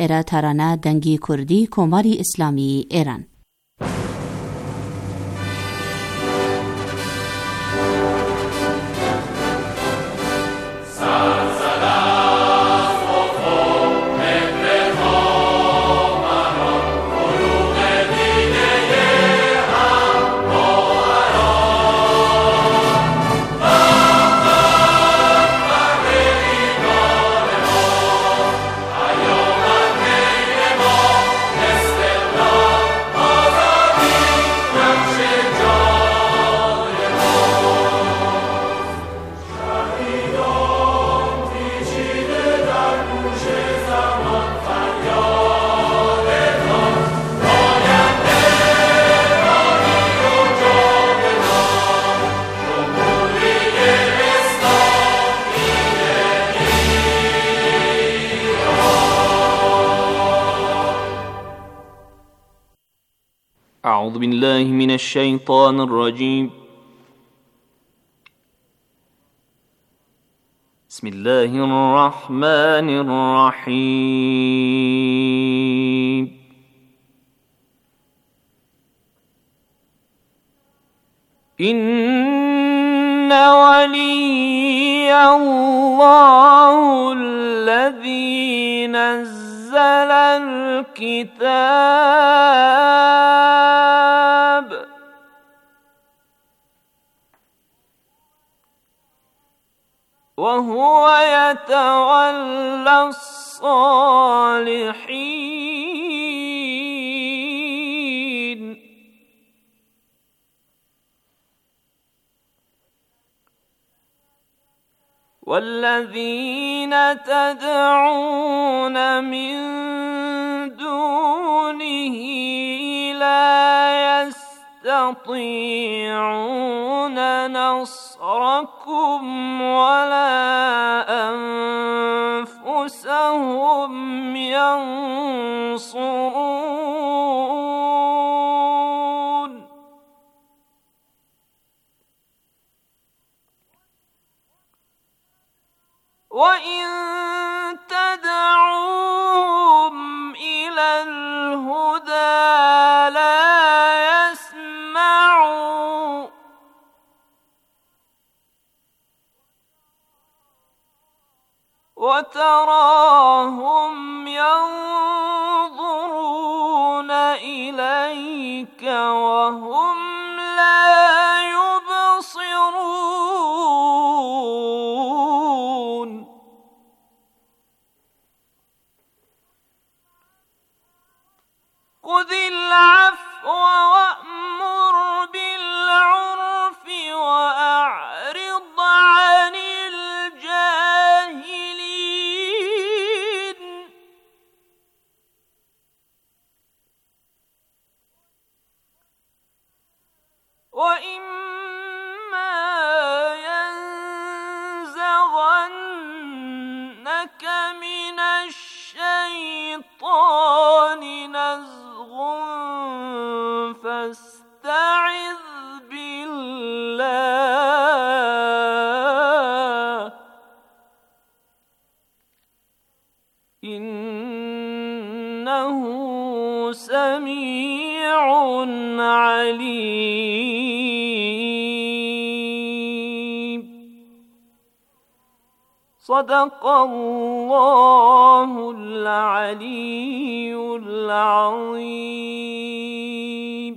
ئێرە تارانە دەنگی کوردی کۆماری ئیسلامی ئێران. أعوذ بالله من الشيطان الرجيم. بسم الله الرحمن الرحيم. إن ولي الله الذي نزل الكتاب وهو يتولى الصالحين والذين تدعون من دونه لا يستطيعون نصركم ولا أنفسهم ينصرون وإن تدعوهم إلى الهدى لا يسمعوا وتراهم ينظرون إليك وهم لا يبصرون خذ العفو وأمر بالعرف وأعرض عن الجاهلين وإما ينزغنك من الشيطان نزغ فاستعذ بالله إنه سميع عليم. صدق الله العلي العظيم.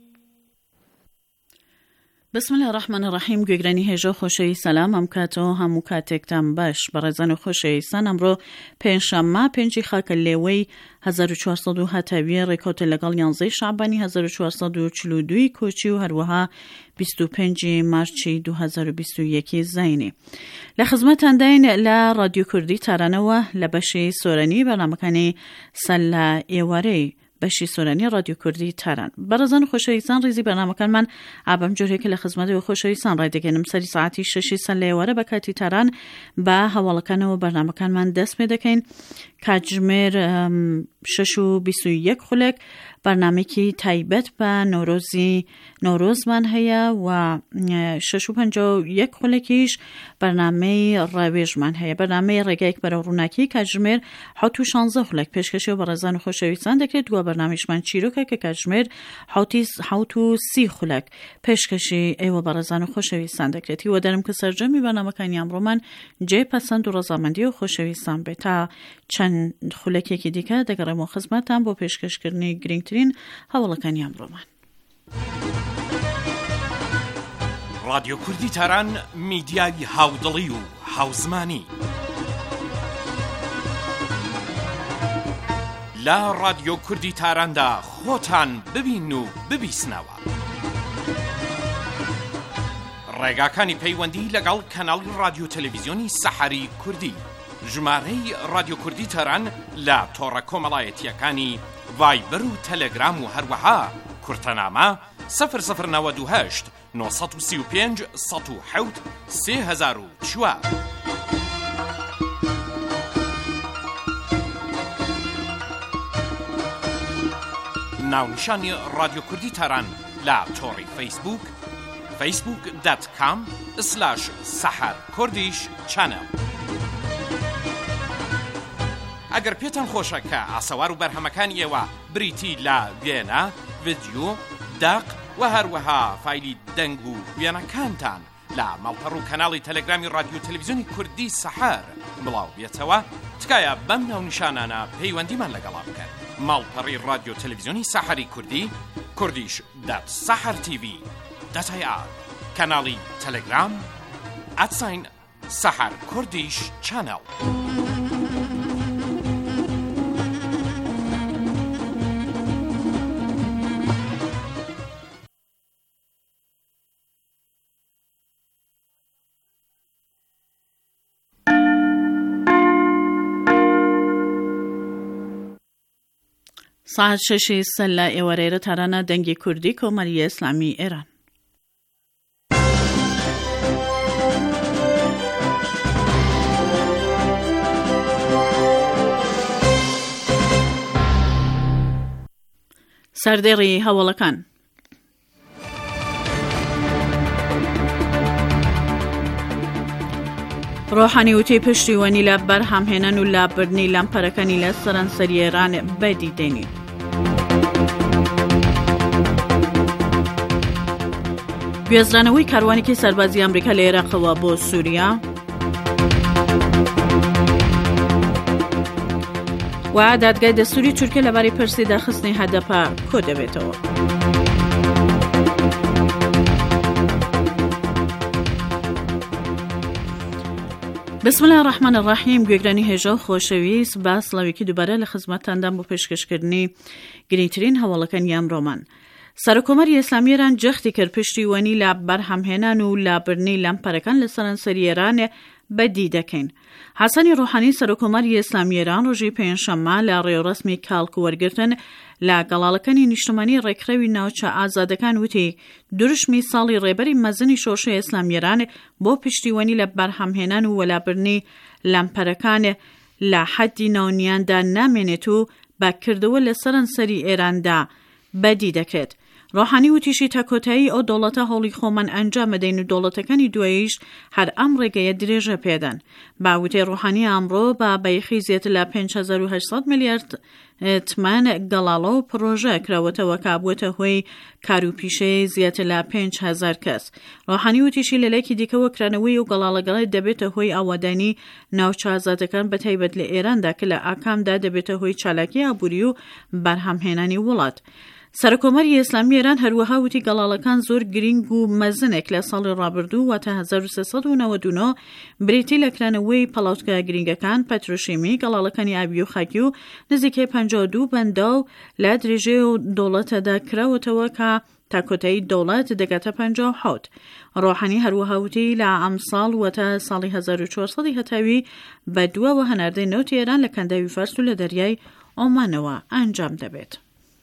بسم الله الرحمن الرحیم. گوگرانی هجا خوشی سلام ام کاتو همو کاتکتم باش برزن خوشی سنم رو پنجشنبه 5 خاک لیوی 1407 رکات لگال 11 شعبانی 1442 کوچی و هروها 25 مارچی 2021 زینی. لخدمتتان داین ل رادیو کردی ترانه و لبشی سورانی برنامه‌کنی سلا ایواری بشی سورانی رادیو کردی تران. برازن خوشایسان ریزی برنامه‌کن من عبم جوری که لخدمت و خوشایسان رای دگنم سری ساعتی 6 سلا ایواره بکاتی تران با حوالکن و برنامه‌کن من دست میدکین کجمر 6:21 خولک برنامه‌کی تایبەت بە نۆرۆزمان هەیە و 6:51 خولەکیش بەرنامەی ڕاوێژمان هەیە. بەرنامەی ڕێگایەک بەرەو ڕووناکی کاتژمێر 16 خولەک پێشکەشی و بەڕێزان و خۆشەویستان دەکرێت. دووە بەرنامەیشمان چیرۆکە کە کاتژمێر 30 خولەک پێشکەشی ئێوە بەڕێزان و خۆشەویستان دەکرێت. هیوە دەرم کە سەرجەمی بەرنامەکانی ئەمڕۆمان جێپەسەند و ڕەزامەندی و خۆشەویستان بێت. تا چەند خولەکێکی دیکە دەگەڕێمەوە خزمەتتان بۆ پێشکەشکردنی گرنگترین هەوڵەکانی ئەمڕۆمان. رادیۆ کوردی تاران میدیای هاودڵی و هاوزمانی لە رادیۆ کوردی تاراندا خۆتان ببین و ببیسنەوە. ڕێگاکانی پەیوەندی لەگەڵ کەناڵی رادیۆ تەلەڤیزیۆنی سەحەری کوردی، ژمارەی رادیۆ کوردی تاران لە تۆڕە کۆمەڵایەتیەکانی ڤایبەر و تەلەگرام و هەروەها کورتەنامە 0098 935 107 3004. ناونیشانی رادیۆ کوردی تاران لە تۆڕی فەیسبوک facebook.com/saharkurdish channel. ئەگەر پێتان خۆشە کە ئاسەوار و بەرهەمەکانی ئێوە بریتی لە وێنە، ڤیدیۆ، داق و هەروەها فایلی دەنگ و وێنەکانتان لە ماڵپەڕ و کەناڵی تەلەگرامی رادیۆ تەلەڤیزیۆنی کوردی سەحەر بڵاو بێتەوە، تکایە بەم ناونیشانانە پەیوەندیمان لەگەڵا بکەن. ماڵپەڕی رادیۆ تەلەڤیزیۆنی سەحەری کوردی kurdish.sahartv.ir، کەناڵی تەلەگرام @saharkurdish channel. ساعت 6 لە ئێوەرێرە تارانە دەنگی کوردی کۆمەریە ئیسلامی ئێران. سەردێڕی هەوڵەکان. ڕۆحانی وتی پشتیوانی لە بەرهەمهێنان و لابردنی لەمپەرەکانی لە سەرانسەری ئێران بەدی دێنین. گوێزرانەوەی کاروانێکی سەربازی ئەمریکا لە عێراقەوە بۆ سووریا و دادگای دەستوری تورکیا لەبارەی پرسی داخستنی هەدەپە کۆ دەبێتەوە. بسم الله الرحمن الرحیم. گوێگرانی هێژە و خۆشەویست، با سڵاوێکی دووبارە لە خزمەتتاندان بۆ پێشکەشکردنی گرنگترین هەوڵەکانی ئەمڕۆمان. سەرۆکۆمەری ئیسلامی ئێران جەختی کرد پشتیوانی لە بەرهەمهێنان و لابردنی لەمپەرەکان لە سەرانسەری ئێران بەدی دەکەین. حەسەنی ڕۆحانی سەرۆکۆمەری ئیسلامی ئێران ڕۆژی پێنجشەممە لە ڕێوەڕەسمی کاڵک وەرگرتن لە گەڵاڵەکانی نیشتمانی ڕێکخراوی ناوچە ئازادەکان وتی دوورشمی ساڵی ڕێبەری مەزنی شۆشەی ئیسلامی ئێران بۆ پشتیوانی لە بەرهەمهێنان و وەلابردنی لەمپەرەکان لە حەدی ناونیاندا نامێنێت و باکردەوە لە سەرانسەری ئێراندا بەدی دەکرێت. ڕۆحانی وتیشی تا کۆتایی ئەو دەوڵەتە هەوڵی خۆمان ئەنجام بدەین و دەوڵەتەکانی دواییش هەر ئەم ڕێگەیە درێژە پێدەن. باوتەی ڕۆحانی ئەمڕۆ بە بەیخی زیاتر لە 5800 میلیارد تمان گەڵاڵە و پرۆژە کراوەتەوە کە بووەتە هۆی کاروپیشەی زیاتر لە 5000 کەس. ڕۆحانی وتیشی لەلایەکی دیکەوە کرانەوەی و گەڵاڵەگەڵی دەبێتە هۆی ئاوادانی ناوچە ئازادەکان بەتایبەت لە ئێراندا کە لە ئاکامدا دەبێتە هۆی چالاکی ئابووری و بەرهەمهێنانی وڵات. سەرۆکۆمەری ئیسلامی ئێران هەروەها وتی گەڵاڵەکان زۆر گرنگ و مەزنێک لە ساڵی ڕابردوو واتە 1399 بریتی لە کرانەوەی پەڵاوتگا گرنگەکان، پەترۆشیمی، گەڵاڵەکانی ئاوی و خاکی و نزیکەی 52 بەنداو لە درێژێ و دەوڵەتەدا کراوەتەوە کە تاکۆتایی دەوڵەت دەگاتە 57. ڕۆحانی هەروەها وتی لە ئەم ساڵ واتە ساڵی 1400 هەتاوی بە دووەوە هەناردەی نەوتی ئێران لە کەنداوی فارس و لە دەریای ئۆمانەوە ئەنجام دەبێت.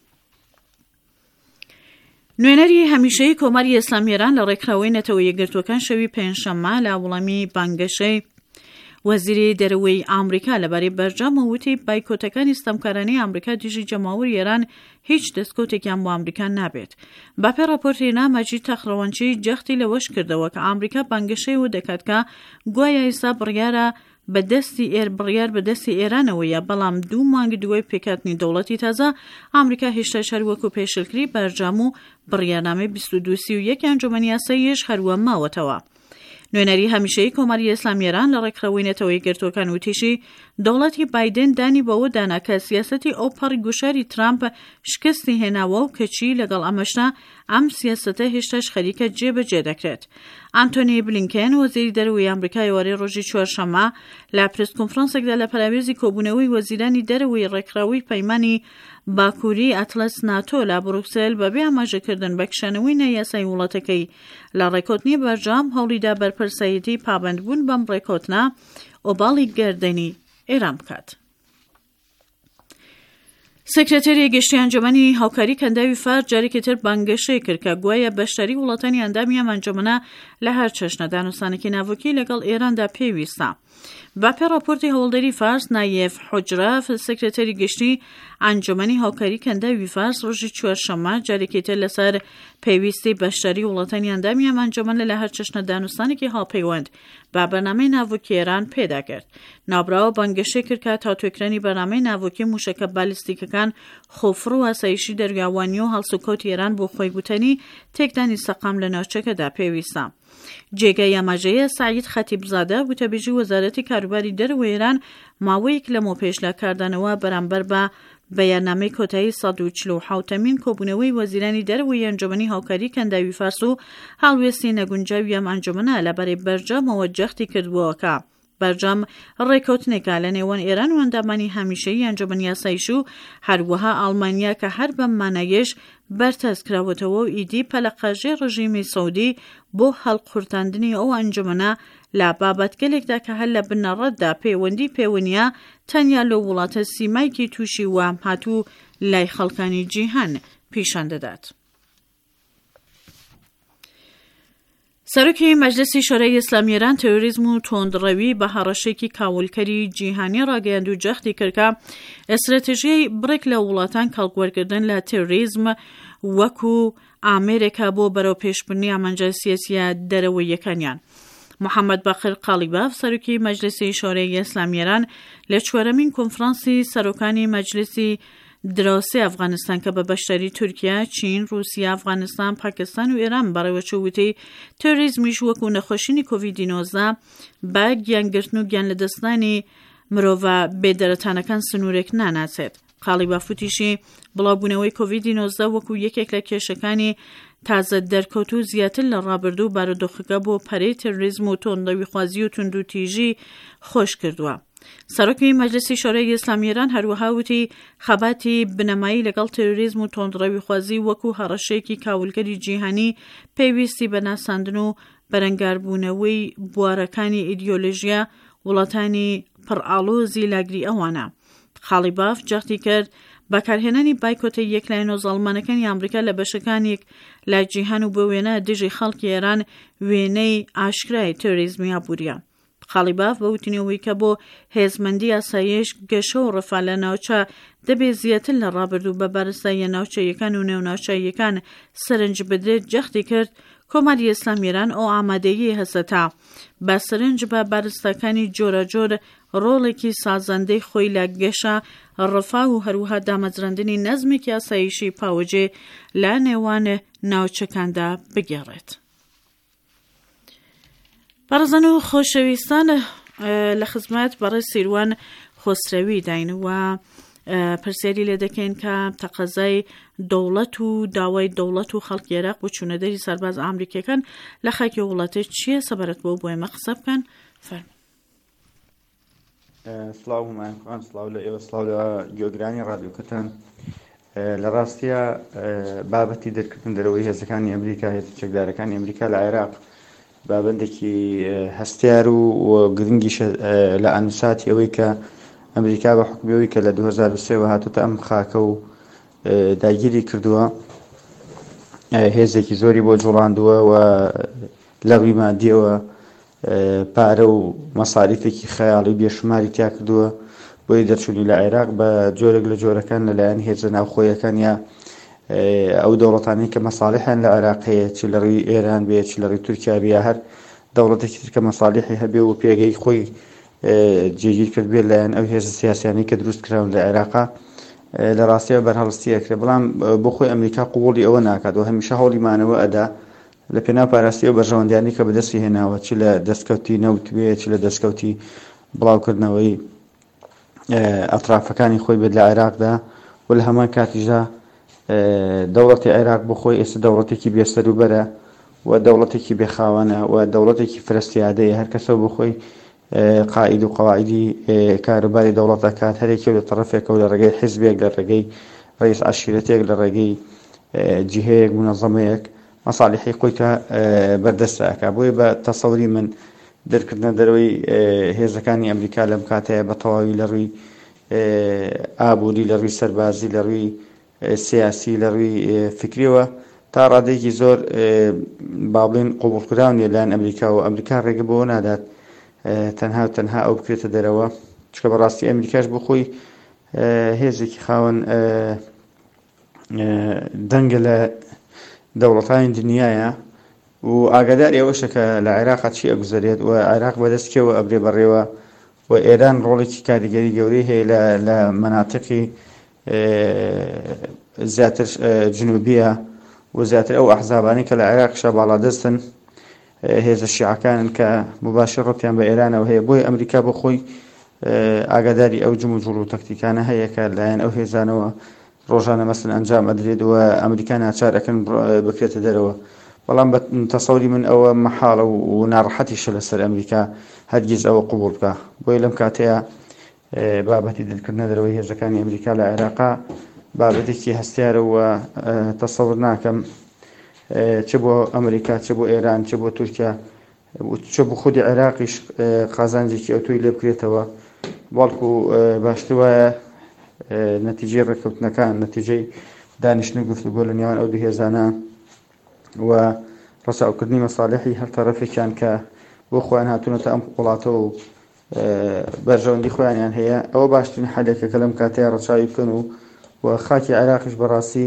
نوێنەری هەمیشەیی کۆمەری ئیسلامی ئێران لە ڕێکخراوەی نەتەوە یەکگرتوەکان شەوی پێنجشەممە لە وڵامی بانگەشەی وەزیری دەرەوەی ئامریکا لەبارەی بەرجەمە وتی بایکۆتەکانی ستەمکارانەی ئەمریکا دژی جەماوەری ئێران هیچ دەستکەوتێکیان بۆ ئەمریکا نابێت. باپێ راپۆرتی مەجید تەخڕەوەنچی جەختی لەوەش کردەوە کە ئەمریکا بانگەشەی و دەکات کە گوایە ئێستا بڕیار بەدەستی ئێرانەوەیە، بەڵام 2 مانگ دوای پێکاتنی دەوڵەتی تازە ئەمریکا هێشتا هەروەکو پێشلکری بەرجەم و بڕیارنامەی 2231 ئەنجومەنی یاساییش هەروە ماوەتەوە. نوێنەری هەمیشەی کۆماری ئیسلامی ئێران لە ڕێکخراوەی نەتەوەی گرتوەکان وتیشی دەوڵەتی بایدن دانی بەوە دانا کە سیاسەتی ئەو پەڕی گوشاری ترامپ شکستی هێناوە و کەچی لەگەڵ ئەمەشنا ئەم سیاسەتە هێشتاش خەریکە جێبەجێ دەکرێت. ئانتۆنی بلینکێن وەزیری دەرەوەی ئەمریکای وارەی ڕۆژی چوارشەممە لە پرس کۆنفرەنسێکدا لە پەراوێزی کۆبوونەوەی وەزیرانی دەرەوەی ڕێکخراوەی پەیمانی باکووری ئەتلەس ناتۆ لە بروکسل بەبێ ئاماژەکردن بە کشانەوەی نایاسایی وڵاتەکەی لە ڕێکۆتنی بەرجام هەوڵیدا بەرپرسایەتی پابەندبوون بەم ڕێکۆتنە ئۆباڵی گەردەنی ئێران بکات. سکرتێری گەشتی ئەنجومەنی هاوکاری کەنداوی فار جارێکی تر بانگەشەی کرد کە گوایە بەشداری وڵاتانی ئەندامی ئەم ئەنجومەنە لە هەر چەشنە دانووسانێکی ناوەکی لەگەڵ ئێراندا پێویستە. باپێ راپۆرتی هەوڵدەری فارس نایەف حوجرە سکرتێری گەشتی ئەنجومەنی هاوکاری کەنداوی فارس ڕۆژی چوارشەممە جارێکی تر لەسەر پێویستی بەشداری وڵاتانی ئەندامی ئەم ئەنجومەنە لە هەر چەشنە دانووسانێکی هاوپەیوەند با بەرنامەی ناوەکی ئێران پێدا کرد. ناوبراوە بانگەشەی کرد کە تاوتوێکرانی بەرنامەی ناوەکی موشەکە بالیستیکەکان خۆفڕ و ئاسایشی دەریاوانی و هەڵسوکەوتی ئێران بۆ خۆی گوتنی تێکدانی سەقام لە ناوچەکەدا پێویستە. جێگای ئاماژەیە سعید خەتیبزادە وتەبێژی وەزارەتی کاروباری دەرەوەی ئێران ماوەیەک لەمەوە پێش لە کاردانەوە بەرامبەر بە بەیاننامەی کۆتایی 147مین کۆبوونەوەی وەزیرانی دەرەوەی ئەنجومەنی هاوکاری کەنداوی فارس و هەڵوێستی نەگونجاوی ئەم ئەنجومەنە لەبارەی بەرجەمەوە جەختی کردبووەکە. بەرجەم ڕێکەوتنێکە لە نێوان ئێران و ئەندامانی هەمیشەیی ئەنجومەنی یاساییش و هەروەها ئەڵمانیا کە هەر بەم مانایەش بەرتەس کراوەتەوە و ئیدی پەلەقەژەی ڕژیمی سەعودی بۆ هەڵقورتاندنی ئەو ئەنجومەنە لە بابەتگەلێکدا کە هەر لە بنەڕەتدا پەیوەندیە تەنیا لە وڵاتە سیمایکی تووشی وام هاتوو لای خەڵکانی جیهان پیشان دەدات. سەرۆکی مەجلسی شۆرای ئیسلامی ئێران تێروریزم و تۆندڕەوی بە هەڕەشێکی کاولکەری جیهانی ڕاگەیاند و جەختی کردکە ئەستراتێژیای بڕێک لە وڵاتان کەڵکوەرگردن لە تێروریزم وەکو ئامێرێکە بۆ بەرەو پێشبردنی ئامانجە سیاسیە دەرەوەیەکانیان. محەممەد باقر قالیباف سەرۆکی مەجلسی شۆرای ئیسلامی ئێران لە 4مین کۆنفرانسی سەرۆکانی مەجلسی دراوسی ئەفغانستان کە بە بەشداری تورکیا، چین، رووسیا، ئەفغانستان، پاکستان و ئێران بەڕێوەچوو وتی تۆریزمیش وەکو نەخۆشینی کۆڤید-19 بە گیانگرتن و گیان لەدەستانی مرۆڤە بێدەرەتانەکان سنوورێک ناناچێت. قالیباف وتیشی بڵاوبوونەوەی کۆڤید-19 وەکو یەکێک لە کێشەکانی تازە دەرکەوت و زیاتر لە ڕابردوو بارودۆخەکە بۆ پەرەی تێروریزم و تۆندەویخوازی و توندوتیژی خۆش کردووە. سەرۆکی مەجلسی شۆرای ئیسلامی ئێران هەروەها وتی خەباتی بنەمایی لەگەڵ تێروریزم و تۆندڕەویخوازی وەکو هەڕەشێکی کاولگەری جیهانی پێویستی بە ناساندن و بەرەنگاربوونەوەی بوارەکانی ئیدیۆلۆژیا وڵاتانی پڕئاڵۆزی لاگری ئەوانە. قالیباف جەختی کرد بەکارهێنانی بایکۆتە یەکلایەنە زاڵمانەکانی ئەمریکا لە بەشەکانێک لە جیهان و بە وێنە دژی خەڵکی ئێران وێنەی ئاشکرای تێروریزمی ئابوووریە. قالیباف بە وتنەوەی کە بۆ هێزمەندی ئاسایش گەشە و ڕەفا لە ناوچە دەبێت زیاتر لە ڕابردوو بە بارستاییە ناوچەیەکان و نێوناوچەیەکان سەرنج بدرێت جەختی کرد کۆماری ئیسلامی ئێران ئەو ئامادەیی هەسەتا بە سەرنج بە بارستەکانی جۆرەجۆر ڕۆڵێکی سازەندەی خۆی لە گەشە ڕەفا و هەروەها دامەزراندنی نەزمێکی ئاسایشی پاوەجێ لە نێوان ناوچەکاندا بگێڕێت. بەڕێزان و خۆشەویستان لە خزمەت بەڕێز سیروان خۆسرەوی داین و پرسیاری لێ دەکەین کە تەقەزای دەوڵەت و داوای دەوڵەت و خەڵکی عێراق بۆ چوونەدەری سەرباز ئامریکیەکان لە خاکی وڵاتە چییە سەبارەت بۆ ئێمە قسە بکەن؟ فەرموو. سڵاو هەمایەکان، سڵاو لە ئێوە، سڵاو لە گوێگرانی ڕادیۆکەتان. لە ڕاستیە بابەتی دەرکردن دەرەوەی هێزەکانی ئەمریکا، هێزە چەکدارەکانی ئەمریکا لە عێراق بابندێکی هەستیار و گرنگیشە لە ئەنووساتی ئەوەی کە ئەمریکا بە حکومەوەی کە لە 2023 هاتوتە ئەم خاکە و داگیری کردووە، هێزێکی زۆری بۆ جوڵاندووە و لەڕووی مادیەوە پارە و مەساریفێکی خەیاڵی بێشماری تیا کردووە بۆی دەرچوونی لە عێراق بە جۆرێک لە جۆرەکان لەلایەن هێزە ناوخۆیەکان یا ئەو دەوڵەتانی کە مەساڵحیان لە عێراق هەیە چ لە ڕووی ئێران بێت چ لە ڕووی تورکیا بێ هەر دەوڵەتێکی تر کە مەساڵحی هەبێ و پێگەی خۆی جێگیر کرد بێت لایەن ئەو هێزە سیاسیانی کە دروست کراون لە عێراقا لە ڕاستیەوە بەرهەڵستی ئەکرێ بەڵام بۆ خۆی ئەمریکا قوڵی ئەوە ناکات و هەمیشە هەوڵی مانەوە ئەدا لە پێناو پاراستیەوە بەرژەوەندیانی کە بەدەستی هێناوە چ لە دەستکەوتی نەوت بێت چ لە دەستکەوتی بڵاوکردنەوەی ئەطرافەکانی خۆی بێت لە عێراقدا و لە هەمان کاتیشدا دەوڵەتی عێراق بۆ خۆی ئێستا دەوڵەتێکی بێسەروبەرە و دەوڵەتێکی بێخاوەنە و دەوڵەتێکی فرستیادەیە هەر کەسە بۆ خۆی قائید و قەواعیدی کاروباری دەوڵەت دەکات هەرێکی لە تەرەفێکە و لە ڕێگەی حیزبێک لە ڕێگەی ڕئیس عەشیرەتێک لە ڕێگەی جیهەیەک منەظەمەیەک مەساڵحی خۆی کە بەردەست ئەکات بۆیە بە تەسەوری من دەرکردنە دەرەوەی هێزەکانی ئەمریکا لەم کاتەیە بە تەواوی لە ڕووی ئابووری لە ڕووی سەربازی لە ڕووی سیاسی لە ڕووی فکریەوە تا ڕادێکی زۆر باڵێن قوبوڵکراونیە لایەن ئەمریکا و ئەمریکا ڕێگە بۆ نادات تەنها و تەنها ئەو بکرێتە دەرەوە چکە بەڕاستی ئەمریکاش بۆ خۆی هێزێکی خاوەن دەنگە لە دەوڵەتانی دنیایە و ئاگاداری ئەوەشە کە لە عێراقا چی ئەگوزارێت و عێراق بەدەستکەوە ئەبرێ بەڕێوە و ئێران ڕۆڵێکی کاریگەری گەورەی هەیە لە مەناتقی زیاتر جنوبیە و زیاتر ئەو ئەحزابانی کە لە عێراقشە باڵادەستن هێزە شیعەکانن کە مباشرەتیان بە ئێرانەوە هەیە بۆی ئەمریکا بۆ خۆی ئاگاداری ئەو جم و جوڵ و تەکتیکانە هەیە کە لایەن ئەو هێزانەوە ڕۆژانە مەسن ئەنجام ئەدرێت و ئەمریکا ناچار ئەکەن بکرێتە دەرەوە بەڵام بە تەسەوری من ئەوە مەحاڵە و ناڕەحەتیشە لەسەر ئەمریکا هەرگیز ئەوە قبوڵ بکە بۆی لەم کاتەیە بابەتی دەرکردنە دەرەوەی هێزەکانی ئەمریکا لە عێراقا بابەتێکی هەستیارە و تەسەور ناکەم چ بۆ ئەمریکا چ بۆ ئێران چ بۆ تورکیا چ بۆ خودی عێراقیش قازانجێکی ئەوتۆی لێ بکرێتەوە بەڵکو باشتر وایە نەتیجەی ڕێککەوتنەکان نەتیجەی دانیشتن و گفتوگۆ لە نێوان ئەو دوو هێزانە و ڕەچاوکردنی مەساڵحی هەر تەرەفێکیان کە بۆ خۆیان هاتوونەتە ئەم وڵاتەوە و بەرژەوەندی خۆیانیان هەیە ئەوە باشترین حەلێکە کە لەم کاتەیە ڕەچاوی بکەن و خاکی عێراقیش بەڕاستی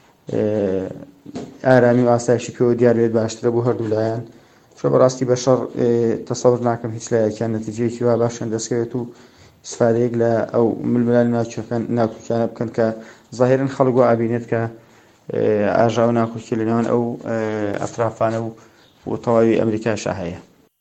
ئارامی و ئاسایشی پێوە دیار بێت باشترە بۆ هەردوو لایەن چۆ بەڕاستی بەشەڕ تەسەور ناکەم هیچ لایەکیان نەتیجەیەکی وا باشن دەستکەوێت و استفادەیەک لە ئەو ململانی ناوچووکیانە بکەن کە ظاهرن خەڵک وا ئەبینێت کە ئاژاو ناکوکی لە نێوان ئەو ئەطرافانە و تەواوی ئەمریکاشا هەیە.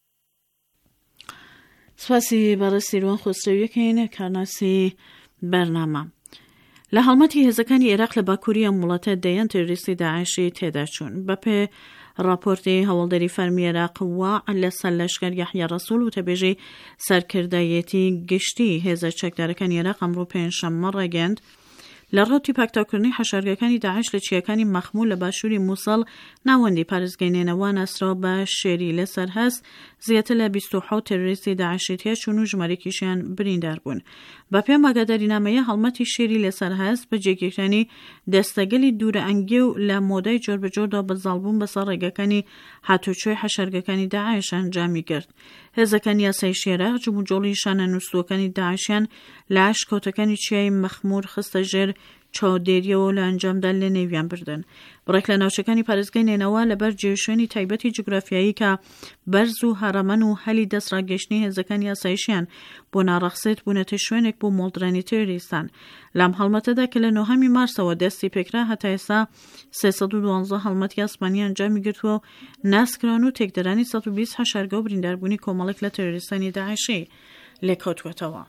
سپاسی بەڕێز سیروان خۆسرەویەکەین کارناسی بەرنامە. لە هەڵمەتی هێزەکانی عێراق لە باکووری ئەم وڵاتە دەیان تێروریستی داعشی تێدا چوون بەپێ راپۆرتی هەوڵدەری فەرمی عێراق وا لەسەر لەشکەر یەحیا ڕەسوول و تەبێژەی سەرکردایەتی گشتی هێزە چەکدارەکانی عێراق ئەمڕۆ پێنجشەممە ڕێگەاند لە ڕوتی پاکتاوکردنی حەشارگەکانی داعش لە چیەکانی مەخموول لە باشووری مووسڵ ناوەندی پارێزگەینێنەوە ناسراوە بە شێری لەسەر هەست زیاتر لە 27 تێروریستی داعشی تێچوون و ژمارەیەکیشیان بریندار بوون. بە پێم ئاگادارینامەیە هەڵمەتی شێری لەسەر هەست بە جێگیرتنی دەستەگەلی دوورە ئەنگێ و لە مۆدای جۆربەجۆردا بەزاڵبوون بەسەر ڕێگەکانی هاتوچۆی حەشارگەکانی داعش ئەنجامی کرد. هێزەکانی یاسای عێراق جموجۆڵی شانە نووسووەکانی داعشیان لە عشکەوتەکانی چیای مەخموور خستە ژێر چاودێریەوە لە ئەنجامدا لە نێویان بردن. بڕێک لە ناوچەکانی پارێزگەینێنەوە لەبەر جێشوێنی تایبەتی جوگرافیایی کە بەرز و هەرەمەن و هەلی دەستڕاگەشتنی هێزەکانی یاساییشیان بۆ ناڕەخسێت بوونەتە شوێنێک بۆ مۆڵدرانی تێریستان. لەم هەڵمەتەدا کە لە 9 مارسەوە دەستی پێکرا هەتا ئێستا 312 هەڵمەتی ئاسمانی ئەنجامی گرتووە و ناسکران و تێکدەرانی 120 حەشارگە و برینداربوونی کۆمەڵێک لە تێریستانی داعشی لێکۆتوێتەوە.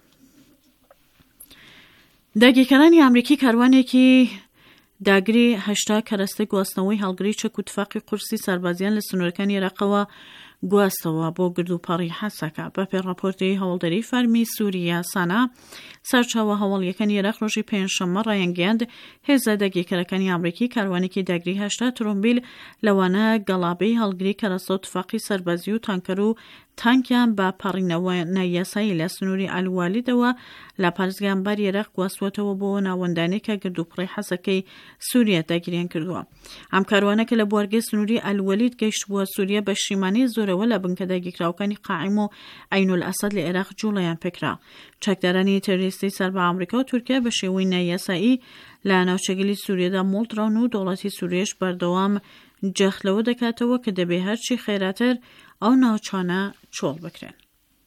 داگیرکەرانی ئەمریکی کاروانێکی داگری 8 کەرەستە گواستنەوەی هەڵگری چەک و تفاقی قورسی سەربازیان لە سنوورەکانی عێراقەوە گواستەوە بۆ گردوپەڕی حەسەکە. بەپێ راپۆرتی هەوڵدەری فەرمی سووریا سانا سەرچاوە هەوڵیەکانی عێراق ڕۆژی پێنجشەممە ڕایانگەیاند هێزە داگیرکەرەکانی ئەمریکی کاروانێکی داگری 8 ترۆمبیل لەوانە گەڵابەی هەڵگری کەرەستە و تفاقی سەربازی و تانکەر و تانکیان بە پەڕینەوە نایاسایی لە سنووری ئەلوالیدەوە لە پارێزگای عێراق گواستوەتەوە بۆ ناوەندانەی کە گردوپڕی حەسەکەی سووریا داگیریان کردووە. ئەم کاروانە کە لە بوارگەی سنووری ئەلوەلید گەیشت بووە سووریا بە شیمانەی زۆرە کردەوە لە بنکەداگیرکراوەکانی قاعیم و عین الاسد لە عێراق جوڵەیان پێکرا. چەکدارانی تەروریستی سەر بە ئەمریکا و تورکیا بە شێوەی نایاسایی لە ناوچەگەلی سووریەدا مۆڵدراون و دەوڵەتی سووریەش بەردەوام جەخلەوە دەکاتەوە کە دەبێ هەرچی خێراتر ئەو ناوچانە چۆڵ بکرێن.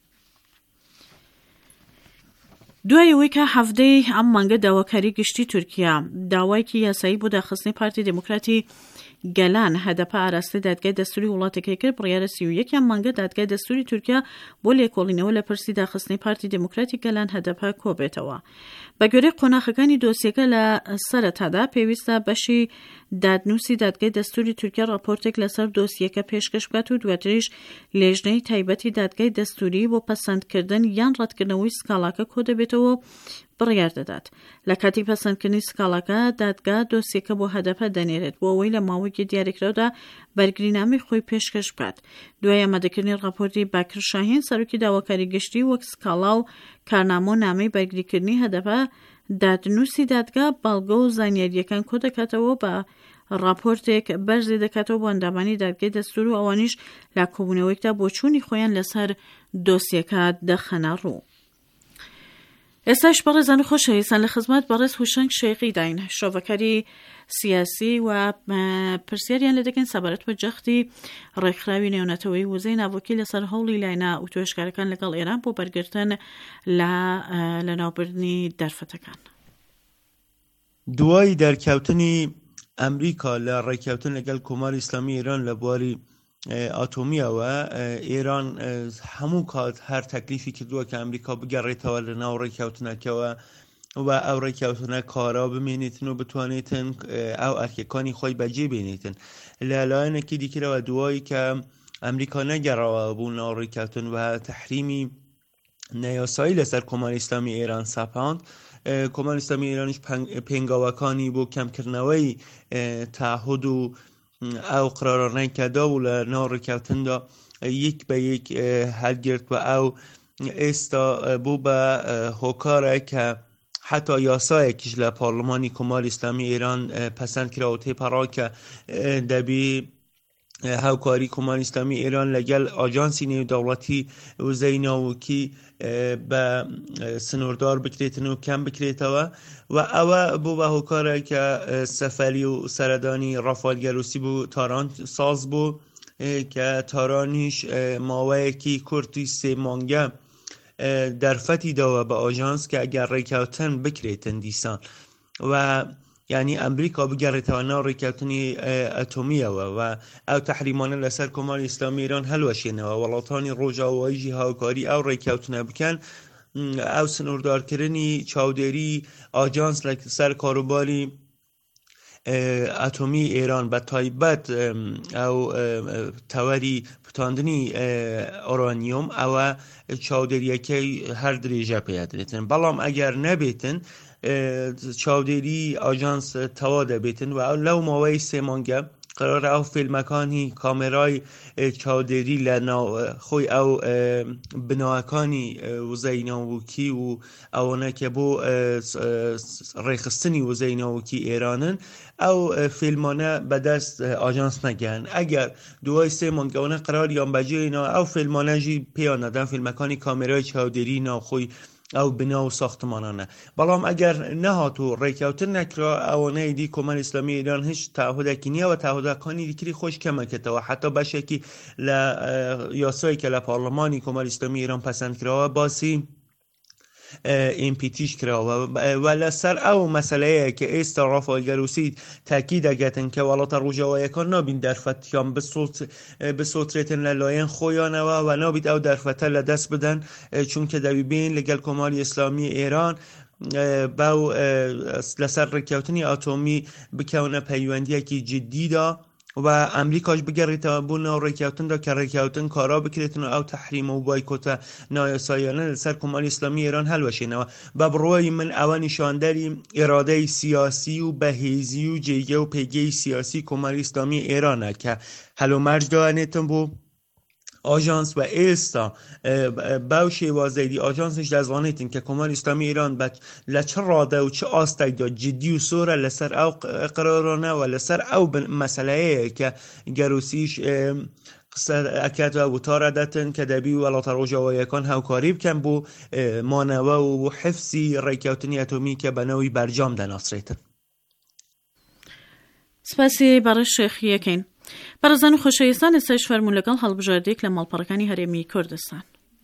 دوایەوەی کە هەفتەی ئەم مانگە داواکاری گشتی تورکیا داوایکی یاسایی بۆ داخستنی پارتی دموکراتی گەلان هەدەپە ئاراستی دادگای دەستوری وڵاتەکەی کرد. بڕیارە 31 مانگە دادگای دەستوری تورکیا بۆ لێکۆڵینەوە لە پرسی داخستنی پارتی دموکراتی گەلان هەدەپە کۆبێتەوە. بە گوێرەی قۆناغەکانی دۆسیەکە لە سەرەتادا پێویستە بەشی دادنووسی دادگای دەستوری تورکیا راپۆرتێک لەسەر دۆسیەکە پێشکەش بکات و دواتریش لێژنەی تایبەتی دادگای دەستوری بۆ پەسەندکردن یان ڕەتکردنەوەی سکاڵاکە کۆ دەبێتەوە بڕیار دەدات. لە کاتی پەسەندکردنی سکاڵاکە دادگا دۆسیەکە بۆ هەدەپە دەنێرێت بۆ ئەوەی لە ماوەیەکی دیاریکراودا بەرگرینامەی خۆی پێشکەش بکات. دوای ئامادەکردنی راپۆرتی باکر شاهین سەرۆکی داواکاری گشتی وەک سکاڵا و کارنامە و نامەی بەرگریکردنی هەدەپە دادنووسی دادگا بەڵگە و زانیاریەکان کۆ دەکاتەوە بە راپۆرتێک بەرزی دەکاتەوە بۆ ئەندامانی دادگای دەستور و ئەوانیش لە کۆبوونەوەیەکدا بۆ چوونی خۆیان لەسەر دۆسیەکە دەخەنە ڕوو. ئێستاش بەڕێزان و خۆشەویستان لە خزمەت بەڕێز هوشنگ شێخی داین شۆڤەکاری سیاسی و پرسیاریان لێ دەکەین سەبارەت بە جەختی ڕێکخراوی نێونەتەوەی وزەی ناوەکی لەسەر هەوڵی لاینا و توێژکارەکان لەگەڵ ئێران بۆ بەرگرتن لە ناوبردنی دەرفەتەکان. دوای دەرکەوتنی ئەمریکا لە ڕێککەوتن لەگەڵ کۆماری ئیسلامی ئێران لە بواری ئاتۆمیەوە ئێران هەموو کات هەر تەکلیفی کردووە کە ئەمریکا بگەڕێتەوە لە ناو ڕێککەوتنەکەوە و ئەو ڕێککەوتنە کارا بمێنێتن و بتوانێتن ئەو ئەرکەکانی خۆی بەجێ بێنێتن. لە لایەنێکی دیکەوە دوایی کە ئەمریکا نەگەڕەوە بوو ناو ڕێککەوتن و تەحریمی نەیاسایی لەسەر کۆماری ئیسلامی ئێران سەپاند، کۆماری ئیسلامی ئێرانیش پێنگاوەکانی بۆ کەمکردنەوەی تاهود و ئەو قرارانەی کەدا و لە ناو ڕێککەوتندا یەک بە یەک هەلگرت و ئەو ئێستا بوو بە هۆکارە کە حتی یاسایەکیش لە پارلمانی کۆماری ئیسلامی ئێران پەسەند کراوە تێپەڕا کە دەبێ هاوکاری کۆماری ئیسلامی ئێران لەگەڵ ئاژانسی نێودەوڵەتی وزەی ناوەکی بە سنووردار بکرێتن و کەم بکرێتەوە و ئەوە بوو بە هۆکارە کە سەفەری و سەردانی ڕافال گەلوسی بوو تاران ساز بوو کە تارانیش ماوەیەکی کورتی 3 مانگە دەرفەتی داوە بە ئاژانس کە ئەگەر ڕێککەوتن بکرێتن دیسان و یعنی ئەمریکا بگەڕێتەوە ناو ڕێککەوتنی ئەتۆمیەوە و ئەو تەحریمانە لەسەر کۆماری ئیسلامی ئێران هەلوەشێنەوە وڵاتانی ڕۆژاواییژی هاوکاری ئەو ڕێککەوتنە بکەن ئەو سنووردارکردنی چاودێری ئاژانس لەسەر کاروباری ئەتۆمی ئێران بە تایبەت ئەو تەوەری پتاندنی ئۆرانیوم ئەوە چاودێریەکەی هەر درێژە پێدرێتن، بەڵام ئەگەر نەبێتن چاودێری ئاژانس تەوا دەبێتن و لەو ماوەی 3 مانگە قرارە ئەو فیلمەکانی کامێرای چاودێری لە ناو خۆی ئەو بناوەکانی وزەی ناوەکی و ئەوانە کە بۆ ڕێخستنی وزەی ناوەکی ئێرانن ئەو فیلمانە بەدەست ئاژانس نەگەن. ئەگەر دوای 3 مانگەوانە قراریان بەجێنەوە ئەو فیلمانەژی پێیان نەدەن فیلمەکانی کامێرای چاودێری ناوخۆی ئەو بنا و ساختمانانە، بەڵام ئەگەر نەهات و ڕێککەوتن نەکرا ئەوانەی دی کۆماری ئیسلامی ئێران هیچ تاهودێکی نییە و تاهودەکانی دیکەی خۆش کەمەکەتەوە حتا بەشێکی لە یاسایی کە لە پارلمانی کۆماری ئیسلامی ئێران پەسەند کراوە باسی ئیمپیچ کراوە و لەسەر ئەو مەسەلەیە کە ئێستا ڕافال گەلوسی تاکی دەگەتن کە وڵاتە ڕۆژاواییەکان نابین دەرفەتیان بسۆترێتن لە لایەن خۆیانەوە و نابیت ئەو دەرفەتە لە دەست بدەن چونکە دەبین لەگەڵ کۆماری ئیسلامی ئێران باو لەسەر ڕێککەوتنی ئاتۆمی بکەونە پەیوەندیەکی جدیدا و ئەمریکاش بگەڕێتەوە بۆ ناو ڕێککەوتندا کە ڕێککەوتن کارا بکرێتن و ئەو تەحریمە و بایکۆتە نایاساییانە لەسەر کۆماری ئیسلامی ئێران هەلوەشێنەوە. بە بڕوای من ئەوە نیشاندەری ئێرادەی سیاسی و بەهێزی و جێگە و پێگەی سیاسی کۆماری ئیسلامی ئێرانە کە هەلومەرج داوانێتن بۆ ئاژانس و ئێستا باو شێوازەیدی ئاژانسش دەزانێتن کە کۆماری ئیسلامی ئێران لە چ ڕادە و چ ئاستێکدا جدی و سۆرە لەسەر ئەو قرارانە و لەسەر ئەو مەسەلەیە کە گەروسیش ئەکاتە وتارە دەتن کە دەبی وڵاتە ڕۆژەوەیەکان هاوکاری بکەن بۆ مانەوە و حفزی ڕێککەوتنی ئەتۆمی کە بەنەوەی بەرجام دەناسرێتن. سپاسی بەڕێز شێخیەکەین. بەڕێزان و خۆشەویستان، ئێستاش فەرموون لەگەڵ هەڵبژاردێک لە ماڵپەڕەکانی هەرێمی کوردستان.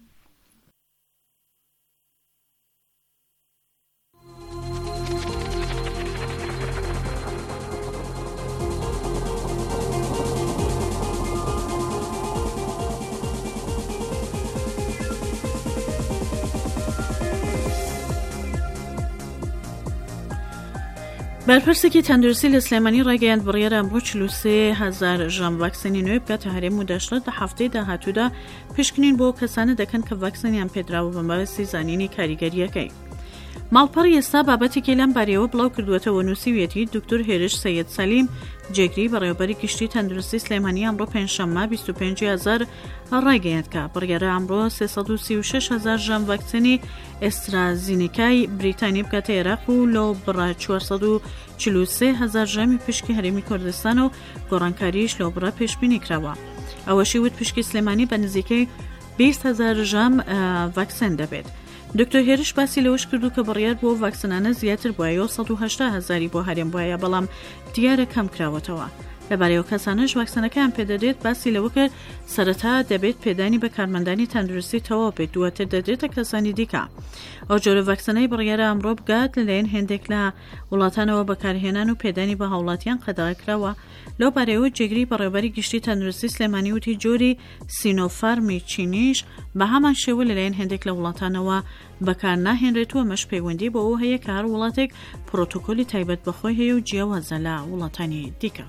بەرپرسێکی تەندروستی لە سلێمانی ڕاگەیاند بڕیارە ئەمڕۆ 43,000 ژەم ڤاکسینی نوێ بکاتە هەرێم و دەشڵێت لە هەفتەی داهاتوودا پشکنین بۆ کەسانە دەکەن کە ڤاکسینیان پێدراوە بە مەبەستی زانینی کاریگەریەکەی. ماڵپەڕی ئێستا بابەتێکی لەم بارەیەوە بڵاو کردووەتەوە. نووسیویەتی دکتۆر هێرش سەید سەلیم جێگری بەڕێوەبەری گشتی تەندروستی سلێمانی ئەمڕۆ پێنجشەممە 25,000 ڕاگەیاند کە بڕیارە ئەمڕۆ 336,000 ژەم ڤاکسینی ئێسترازینیکای بریتانی بکاتە عێراق و لەو بڕە 443,000 ژەمی پشکی هەرێمی کوردستان و گۆڕانکاریش لەو بڕە پێشبینی کراوە. ئەوەشی وت پشکی سلێمانی بە نزیکەی 20,000 ژەم ڤاکسین دەبێت. دکتۆر هێرش باسی لەوەش کردو کە بڕیار بۆ ڤاکسینانە زیاتر بووایە و 180,000 بۆ هەرێم بووایە، بەڵام دیارە کەم کراوەتەوە. لەبارەیەوە کەسانەش ڤاکسینەکەیان پێدەدرێت. باسی لەوە کرد سەرەتا دەبێت پێدانی بە کارمەندانی تەندروستی تەواو بێت، دواتر دەدرێتە کەسانی دیکە. ئەو جۆرە ڤاکسینەی بڕیارە ئەمڕۆ بگات لەلایەن هێندێک لە وڵاتانەوە بەکارهێنان و پێدانی بە هاوڵاتیان قەدەغەکراوە. لەو بارەیەوە جێگری بەڕێوەبەری گشتی تەندروستی سلێمانی وتی جۆری سینۆفارمی چینیش بە هەمان شێوە لەلایەن هێندێک لە وڵاتانەوە بەکار ناهێنرێتوە. مەش پەیوەندی بە ئەو هەیە کە هەر وڵاتێک پرۆتۆکۆلی تایبەت بەخۆی هەیە و جیاوازە لە وڵاتانی دیکە.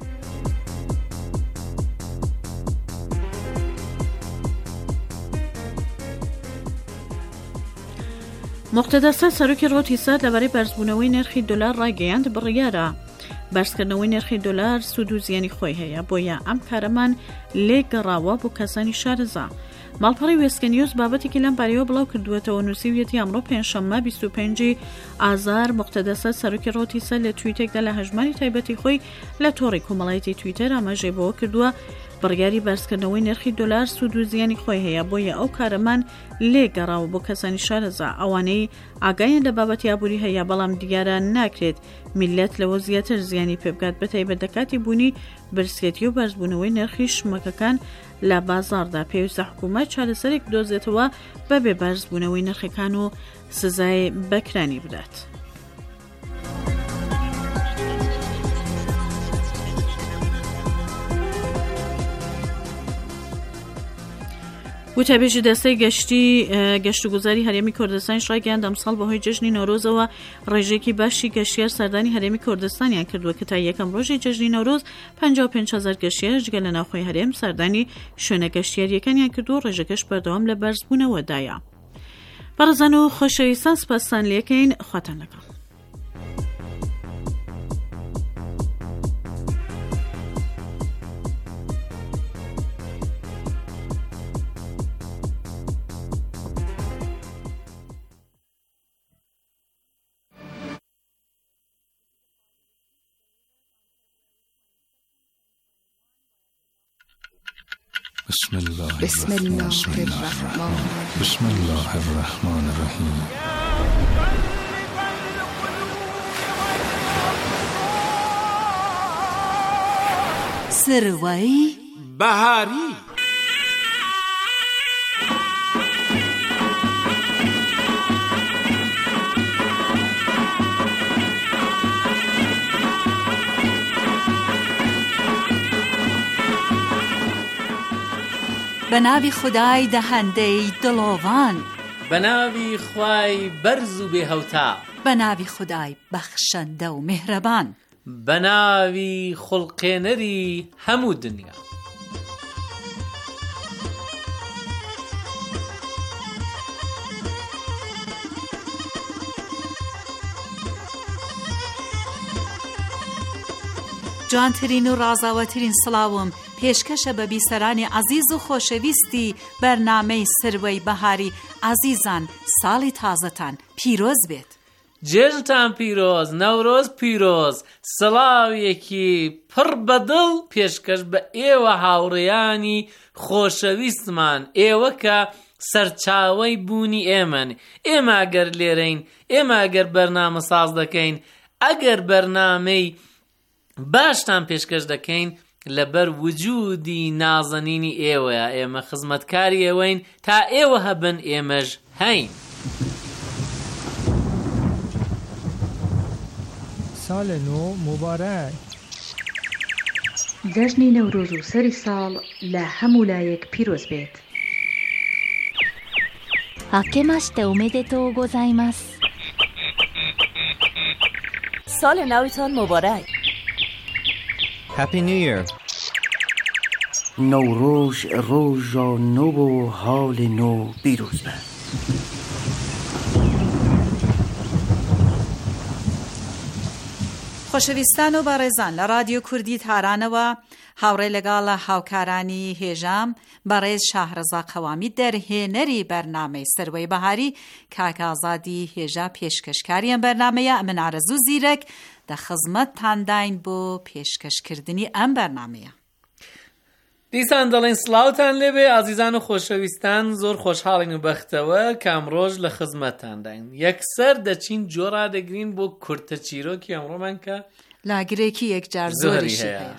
مقتەدەسە سەرۆکی ڕۆتی سەد لەبارەی بەرزبوونەوەی نرخی دۆلار ڕاگەیاند بڕیارە بەرزکردنەوەی نرخی دۆلار سوود و زیانی خۆی هەیە، بۆیە ئەم کارەمان لێگەڕاوە بۆ کەسانی شارەزا. ماڵپەڕی وێسکە نیوز بابەتێکی لەم بارەیەوە بڵاو کردووەتەوە. نووسیویەتی ئەمڕۆ پێنجشەممە 25 ئازار مقتەدەسە سەرۆکی ڕۆتی سەد لە تویتێکدا لە هەژماری تایبەتی خۆی لە تۆڕی کۆمەڵایەتی تویتەر ئاماژێبەوە کردووە بڕیاری بەرزکردنەوەی نرخی دۆلار سوود و زیانی خۆی هەیە، بۆیە ئەو کارەمان لێگەڕاوە بۆ کەسانی شارەزا. ئەوانەی ئاگایان لە بابەتی ئابووری هەیە، بەڵام دیارە ناکرێت میلەت لەوە زیاتر زیانی پێبگات، بەتایبەت دەکاتی بوونی برسکێتی و بەرزبوونەوەی نرخی شمەکەکان لە بازاڕدا. پێویستە حکوومەت چارەسەرێک بدۆزێتەوە بەبێ بەرزبوونەوەی نرخەکان و سزای بەکرانی بدات. وتابێژی دەستەی گەشت و گوزاری هەرێمی کوردستانیش ڕاگەیاند ئەمساڵ بەهۆی جەژنی نەورۆزەوە ڕێژێکی باشی گەشتیار سەردانی هەرێمی کوردستانیان کردووە کە تا یەکەم ڕۆژی جەژنی نەورۆز 55,000 گەشتیار جگە لە ناوخۆی هەرێم سەردانی شوێنە گەشتیاریەکانیان کردو و ڕێژەکەش بەردەوام لە بەرزبوونەوەدایە. بەڕێزان و خۆشەویستان، سپاسان لێکەین. خواتان لەگەڵ. بسم الله الرحمن الرحیم. سروایی بەهاری بەناوی خودای دەهەندەی دڵۆڤان، بەناوی خوای بەرز و بێهەوتا، بەناوی خودای بەخشەندە و میهرەبان، بەناوی خوڵقێنەری هەموو دنیا. جوانترین و ڕازاوەترین سڵاوم پێشکەشە بە بیسەرانی عەزیز و خۆشەویستی بەرنامەی سروەی بەهاری. عەزیزان، ساڵی تازەتان پیرۆز بێت. جێژتان پیرۆز، نەورۆز پیرۆز، سڵاوێکی پڕ بەدڵ پێشکەش بە ئێوە هاوڕێیانی خۆشەویستمان، ئێوە کە سەرچاوەی بوونی ئێمەن. ئێمە ئەگەر لێرەین، ئێمە ئەگەر بەرنامە ساز دەکەین، ئەگەر بەرنامەی باشتان پێشکەش دەکەین، لەبەر وجودی نازەنینی ئێوەیە. ئێمە خزمەتکاری ئێوەین، تا ئێوە هەبن ئێمەش هەین. ساڵ نۆ مبارەک. جەژنی نەورۆز و سەری ساڵ لە هەموو لایەک پیرۆز بێت. 明けましておめでとうございます。 سال نوتان مبارک. Happy New Year. نوروز روزا نو و حال نو پیروز باد. خۆشەویستان و بەڕێزان لە رادیۆ کوردی تارانەوە هاوڕێ لەگاڵە هاوکارانی هێژام بەڕێز شاهرەزا قەوامی دەرهێنەری بەرنامەی سەروەی بەهاری کاکازادی هێژا پێشکەشکاریان بەرنامەیە. ئەمن ئارەزوو زیرەک دە خزمەتتان داین بۆ پێشکەشکردنی ئەم بەرنامەیە. دیسان دەڵێن سڵاوتان لێبێ ئازیزان و خۆشەویستان، زۆر خۆشحاڵین و بەختەوە کامڕۆژ لە خزمەتتان داین. یەکسەر دەچین جۆرا دەگرین بۆ کورتە چیرۆکی ئەمڕۆمان کە لاگرێکی یەکجار زۆریشی هەیە.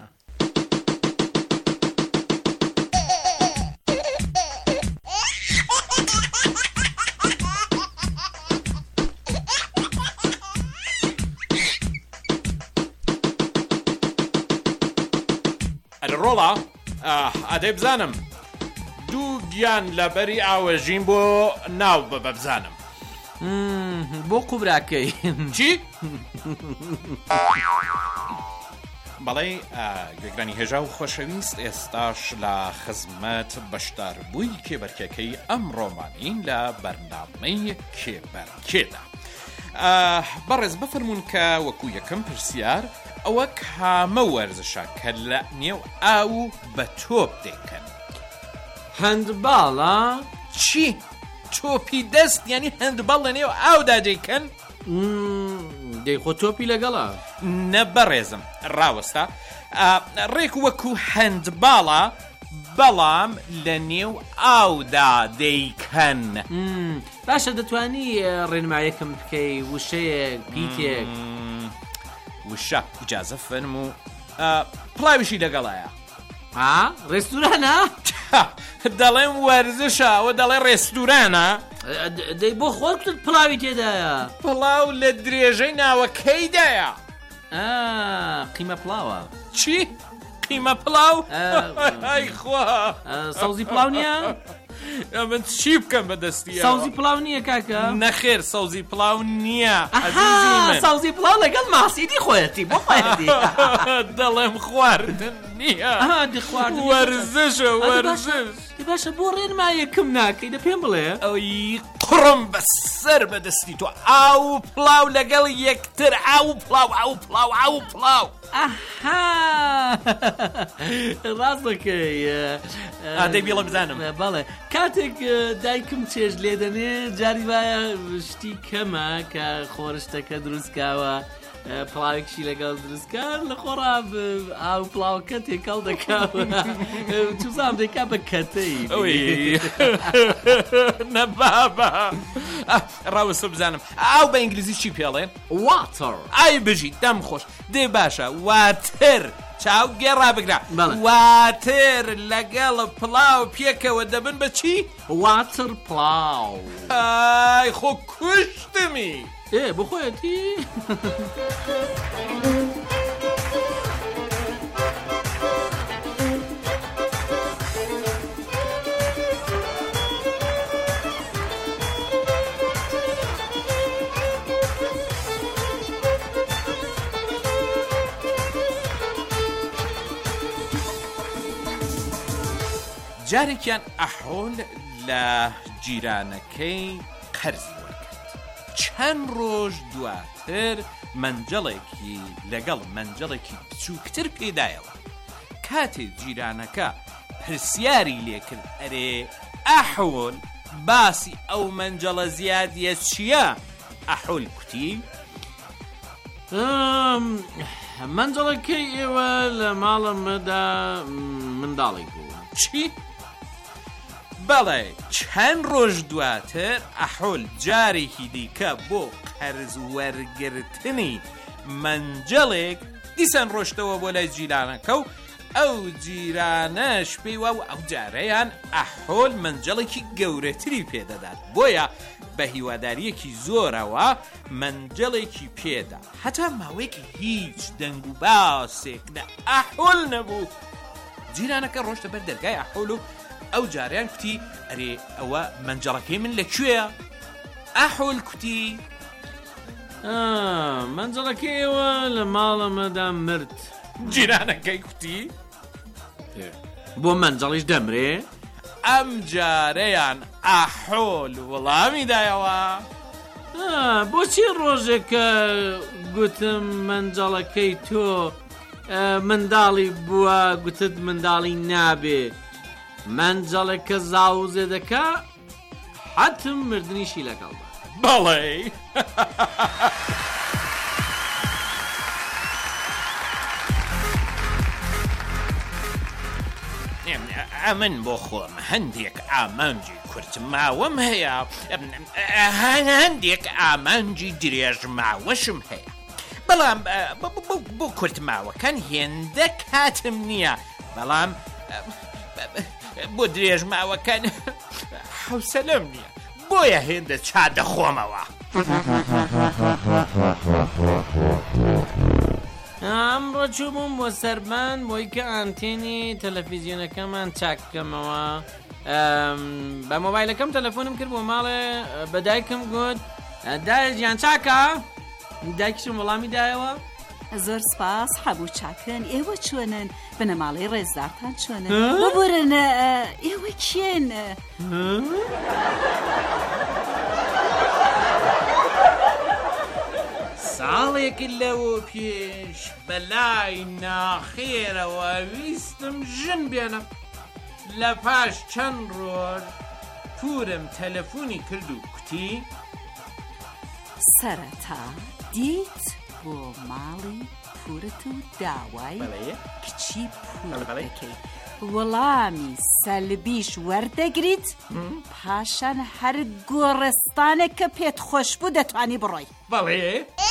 ڕۆڵا ئادەی بزانم دوو گیان لەبەری ئاوەژین بۆ ناو ببزانم. بۆ قوبراکەی چی؟ بەڵێ گوێگرانی هێژا و خۆشەویست، ئێستاش لە خزمەت بەشدار بووی کێبەرکەکەی ئەمڕۆمانین لە بەرنامەی کێبەرکێدا. بەڕێز بفەرمونون کە وەکو یەکەم پرسیار ئەوە کامە وەرزشە کە لە نێو ئاو بە تۆپ دەکەن؟ هەندباڵە؟ چی؟ تۆپی دەست یعنی هەندباڵ لە نێو ئاودا دەیکەن؟ دەی خۆ تۆپی لەگەڵە؟ نە بەڕێزم، ڕاوەستا ڕێک وەکو هەندباڵە بەڵام لە نێو ئاودا دەیکەن. باشە دەتوانی ڕێنمایەکەم بکەی وشەیەک پیتێک؟ وشە ئیجازە فەرموو پڵاویشی لەگەڵایە. ڕێستورانە؟ دەڵێم وەرزشە ئەوە دەڵێ ڕێستورانە. دەی بۆ خۆت پڵاوی تێدایە؟ پڵاو لە درێژەی ناوەکەیدایە. قیمە پڵاوە. چی؟ قیمە پڵاو؟ ئای خوا سەوزی پڵاو نییە؟ من چی بکەم بەدەستیە؟ سەوزی پڵاو نییە کاکە؟ نەخێر سەوزی پڵاو نییە. سەوزی پڵاو لەگەڵ ماسیدی خۆیەتی بۆ خۆیەتی. دەڵێم خواردن نییە، وەرزشە وەرزش. باشە بۆ ڕێنمایەکەم ناکەی دە پێم بڵێ؟ ئەوی قڕم بەسەر بەدەستی تۆ ئاو پڵاو لەگەڵ یەکتر ئاو پڵاو ئاو پڵاو ئاو پڵاو. ڕاست دەکەی ئادەی بێڵە بزانم. بەڵێ کاتێک دایکم چێژ لێ دەنێ جاری وایە شتی کەمە کە خۆرشتەکە دروستکاوە پڵاوێکشی لەگەڵ دروستکار لە خۆڕا ئاو پڵاوکە تێکەڵ دەکاوە چوزام دەکا بە کەتەی. نەبابە ڕاوەسە بزانم ئاو بە ئینگلیزی چی پێڵێن؟ واتر. ئای بژی دەم خۆش دێ باشە واتر چاو گێڕا بگرا. واتر لەگەڵ پڵاو پێکەوە دەبن بە چی؟ واتر پڵاو. ئای خۆ کوشتمی. بخۆیەتی؟ جارێکیان ئەحۆل لە جیرانەکەی قەرزی وەرگرت. چەند ڕۆژ دواتر منجەڵێکی لەگەڵ منجەڵێکی بچووکتر پێدایەوە. کاتێ جیرانەکە پرسیاری لێکرد ئەرێ ئەحۆل باسی ئەو منجەڵە زیادیە چییە؟ ئەحول کوتی منجەڵەکەی ئێوە لە ماڵمەدا منداڵی بوو. چی؟ بەڵێ چەند ڕۆژ دواتر ئەحول جارێکی دیکە بۆ قەرز وەرگرتنی منجەڵێک دیسان ڕۆشتەوە بۆ لای جیرانەکە و ئەو جیرانەش پێیوە و ئەو جارەیان ئەحول منجەڵێکی گەورەتری پێدەدات بۆیە بە هیواداریەکی زۆرەوە منجەڵێکی پێدا هەتا ماوەیەک هیچ دەنگ و باسێک لە ئەحول نەبوو. جیرانەکە ڕۆشتە بەر دەرگای ئەحول و ئەو جاریان کوتی ئەرێ ئەوە منجەڵەکەی من لەکوێیە؟ ئەحول کوتی منجەڵەکەیەوە لە ماڵەمەدا مرد. جیرانەکەی کوتی بۆ منجەڵیش دەمرێ؟ ئەم جارەیان ئەحول وەڵامی دایەوە بۆچی ڕۆژێکە گوتم منجەڵەکەی تۆ منداڵی بووە گوتت منداڵی نابێ منجەڵێکە زاوزێ دەکا حەتم مردنیشی لەگەڵ بەڵێ ئەمن بۆ خۆم هەندێک ئامانجی کورتماوەم هەیە هەندێک ئامانجی درێژماوەشم هەیە بەڵام بۆ کورتماوەکان هێندە کاتم نییە بەڵام بۆ درێژماوەکان حوسەلەم نییە بۆیە هێندە چا دەخۆمەوە. ئەمڕۆ چووبووم بۆ سەربان بۆی کە ئانتێنی تەلەڤیزیۆنەکەمان چاک بکەمەوە بە مۆبایلەکەم تەلەفۆنم کرد بۆ ماڵێ بە دایکم گوت دایکیان چاکە؟ دایکیشم وەڵامی دایەوە زۆر سپاس هەبوو چاکن ئێوە چۆنن بنەماڵەی ڕێزدارتان چۆنن ببورن ئێوە کێن؟ ساڵێک لەوە پێش بەلای ناخێرەوە ویستم ژن بێنە لە پاش چەند ڕۆژ پورم تەلەفۆنی کرد و کوتی سەرەتا دیت بۆ ماڵی پورت و داوای کچی پور بکەیت وەڵامی سەلبیش وەردەگریت پاشان هەر گۆڕستانێک کە پێت خۆش بوو دەتوانی بڕۆی. بەڵێ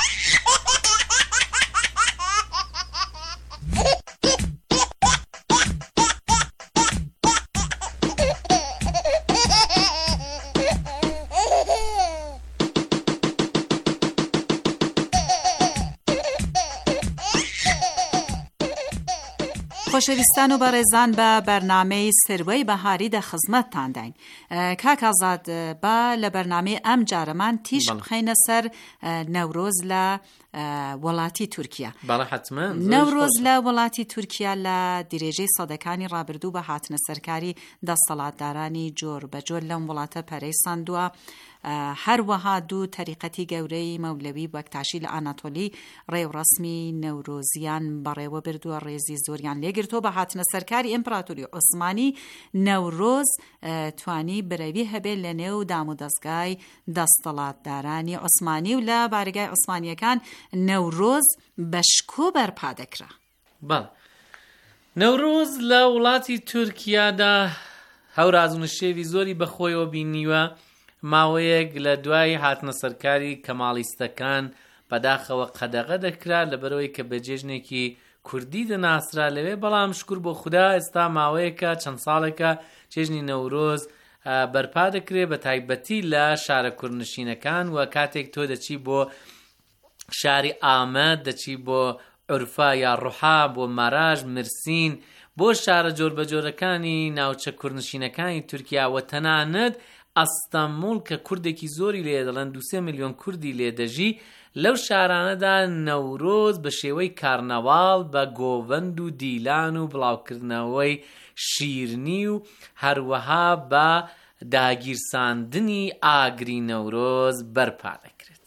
خۆشەویستان و بەڕێزان بە بەرنامەی سروەی بەهاری دەخزمەتتان داین. کاک ئازاد با لە بەرنامەی ئەم جارەمان تیش بخەینە سەر نەورۆز لە وڵاتی تورکیا. نەورۆز لە وڵاتی تورکیا لە دیرێژەی سەدەکانی ڕابردوو بە هاتنە سەرکاری دەسەڵاتدارانی جۆر بە جۆر لەم وڵاتە پەرەی ساندووە. هەروەها دوو تەریقەتی گەورەی مەولەوی بەکتاشی لە ئاناتۆلی ڕێوڕسمی نەورۆزیان بەڕێوە بردووە ڕێزی زۆریان لێگرتۆ بە هاتنە سەرکاری ئیمپراتۆری عوسمانی نەورۆز توانی برەوی هەبێت لە نێو دام و دەستگای دەسەڵاتدارانی عوسمانی و لە بارگای عوسمانیەکان نەورۆز بەشکۆ بەرپا دەکرا. بەڵێ نەورۆز لە وڵاتی تورکیادا هەوراز و نشێوی زۆری بەخۆیەوە بینیوە ماوەیەک لە دوای هاتنە سەرکاری کەماڵیستەکان بەداخەوە قەدەغە دەکرا لەبەرەوەی کە بەجێژنێکی کوردی دەناسرا لەوێ بەڵام شکر بۆ خوددا ئێستا ماوەیەکە چەند ساڵێکە چێژنی نەورۆز بەرپا دەکرێت بە تایبەتی لە شارە کوردنشینەکان و کاتێک تۆ دەچی بۆ شاری ئامەد دەچی بۆ عورفا یا ڕوحا بۆ مەراژ مرسین بۆ شارە جۆر بە جۆرەکانی ناوچە کوردنشینەکانی تورکیا و تەنانەت ئەستەمبول کە کوردێکی زۆری لێ دەڵێن 2 میلیۆن کوردی لێ دەژی لەو شارانەدا نەورۆز بە شێوەی کارنەواڵ بە گۆڤەند و دیلان و بڵاوکردنەوەی شیرنی و هەروەها بە داگیرساندنی ئاگری نەورۆز بەرپا دەکرێت.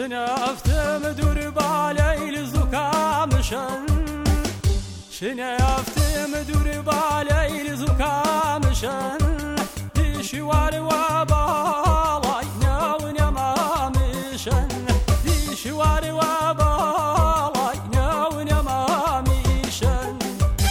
شنافتم دور بالي زكامشن شنافتم دور بالي زكامشن دشوار وبالاي ناون مامشن دشوار وبالاي ناون مامشن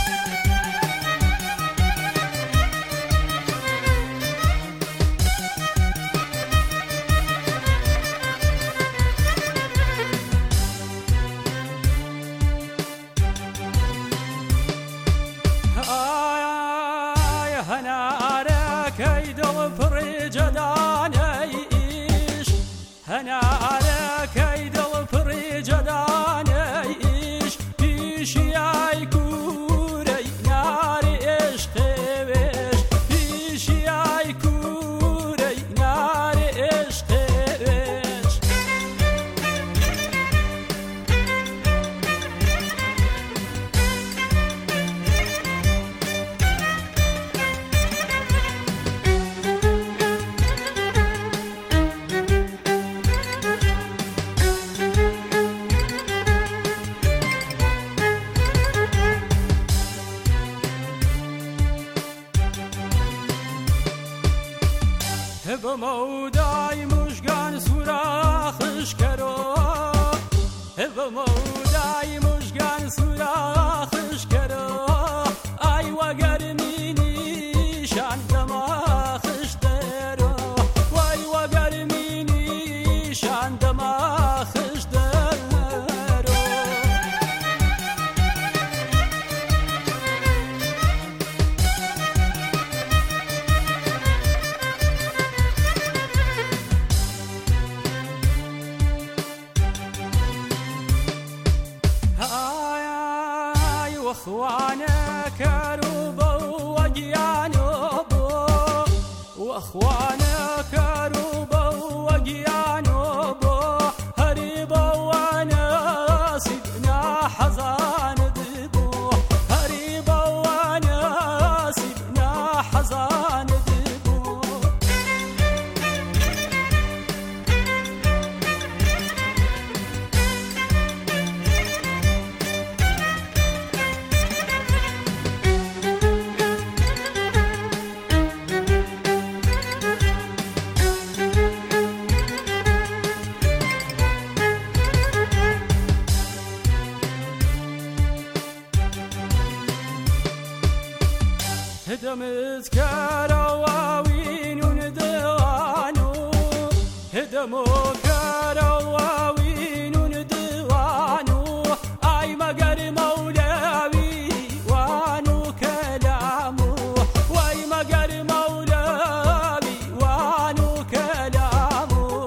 أنا على كيد الفريج دانيش بيشي عيكوري ناري اشتويش بيشي عيكوري ناري اشتويش بمودای مشگان سوراخش کرو بمودای مشگان سوراخش کرو ای وگرمی نیشان دماغش درو وای وگرمی نیشان دماغش درو واخوانك روبا وجيانوبو واخوانك روبا وجيانوبو هريبا وانا سيبنا حزان دبو هريبا وانا سيبنا حزان دبو هدمت كراوين وندوانو هدمو كراوين وندوانو اي مقر مولاوي وانو كلامو واي مقر مولاوي وانو كلامو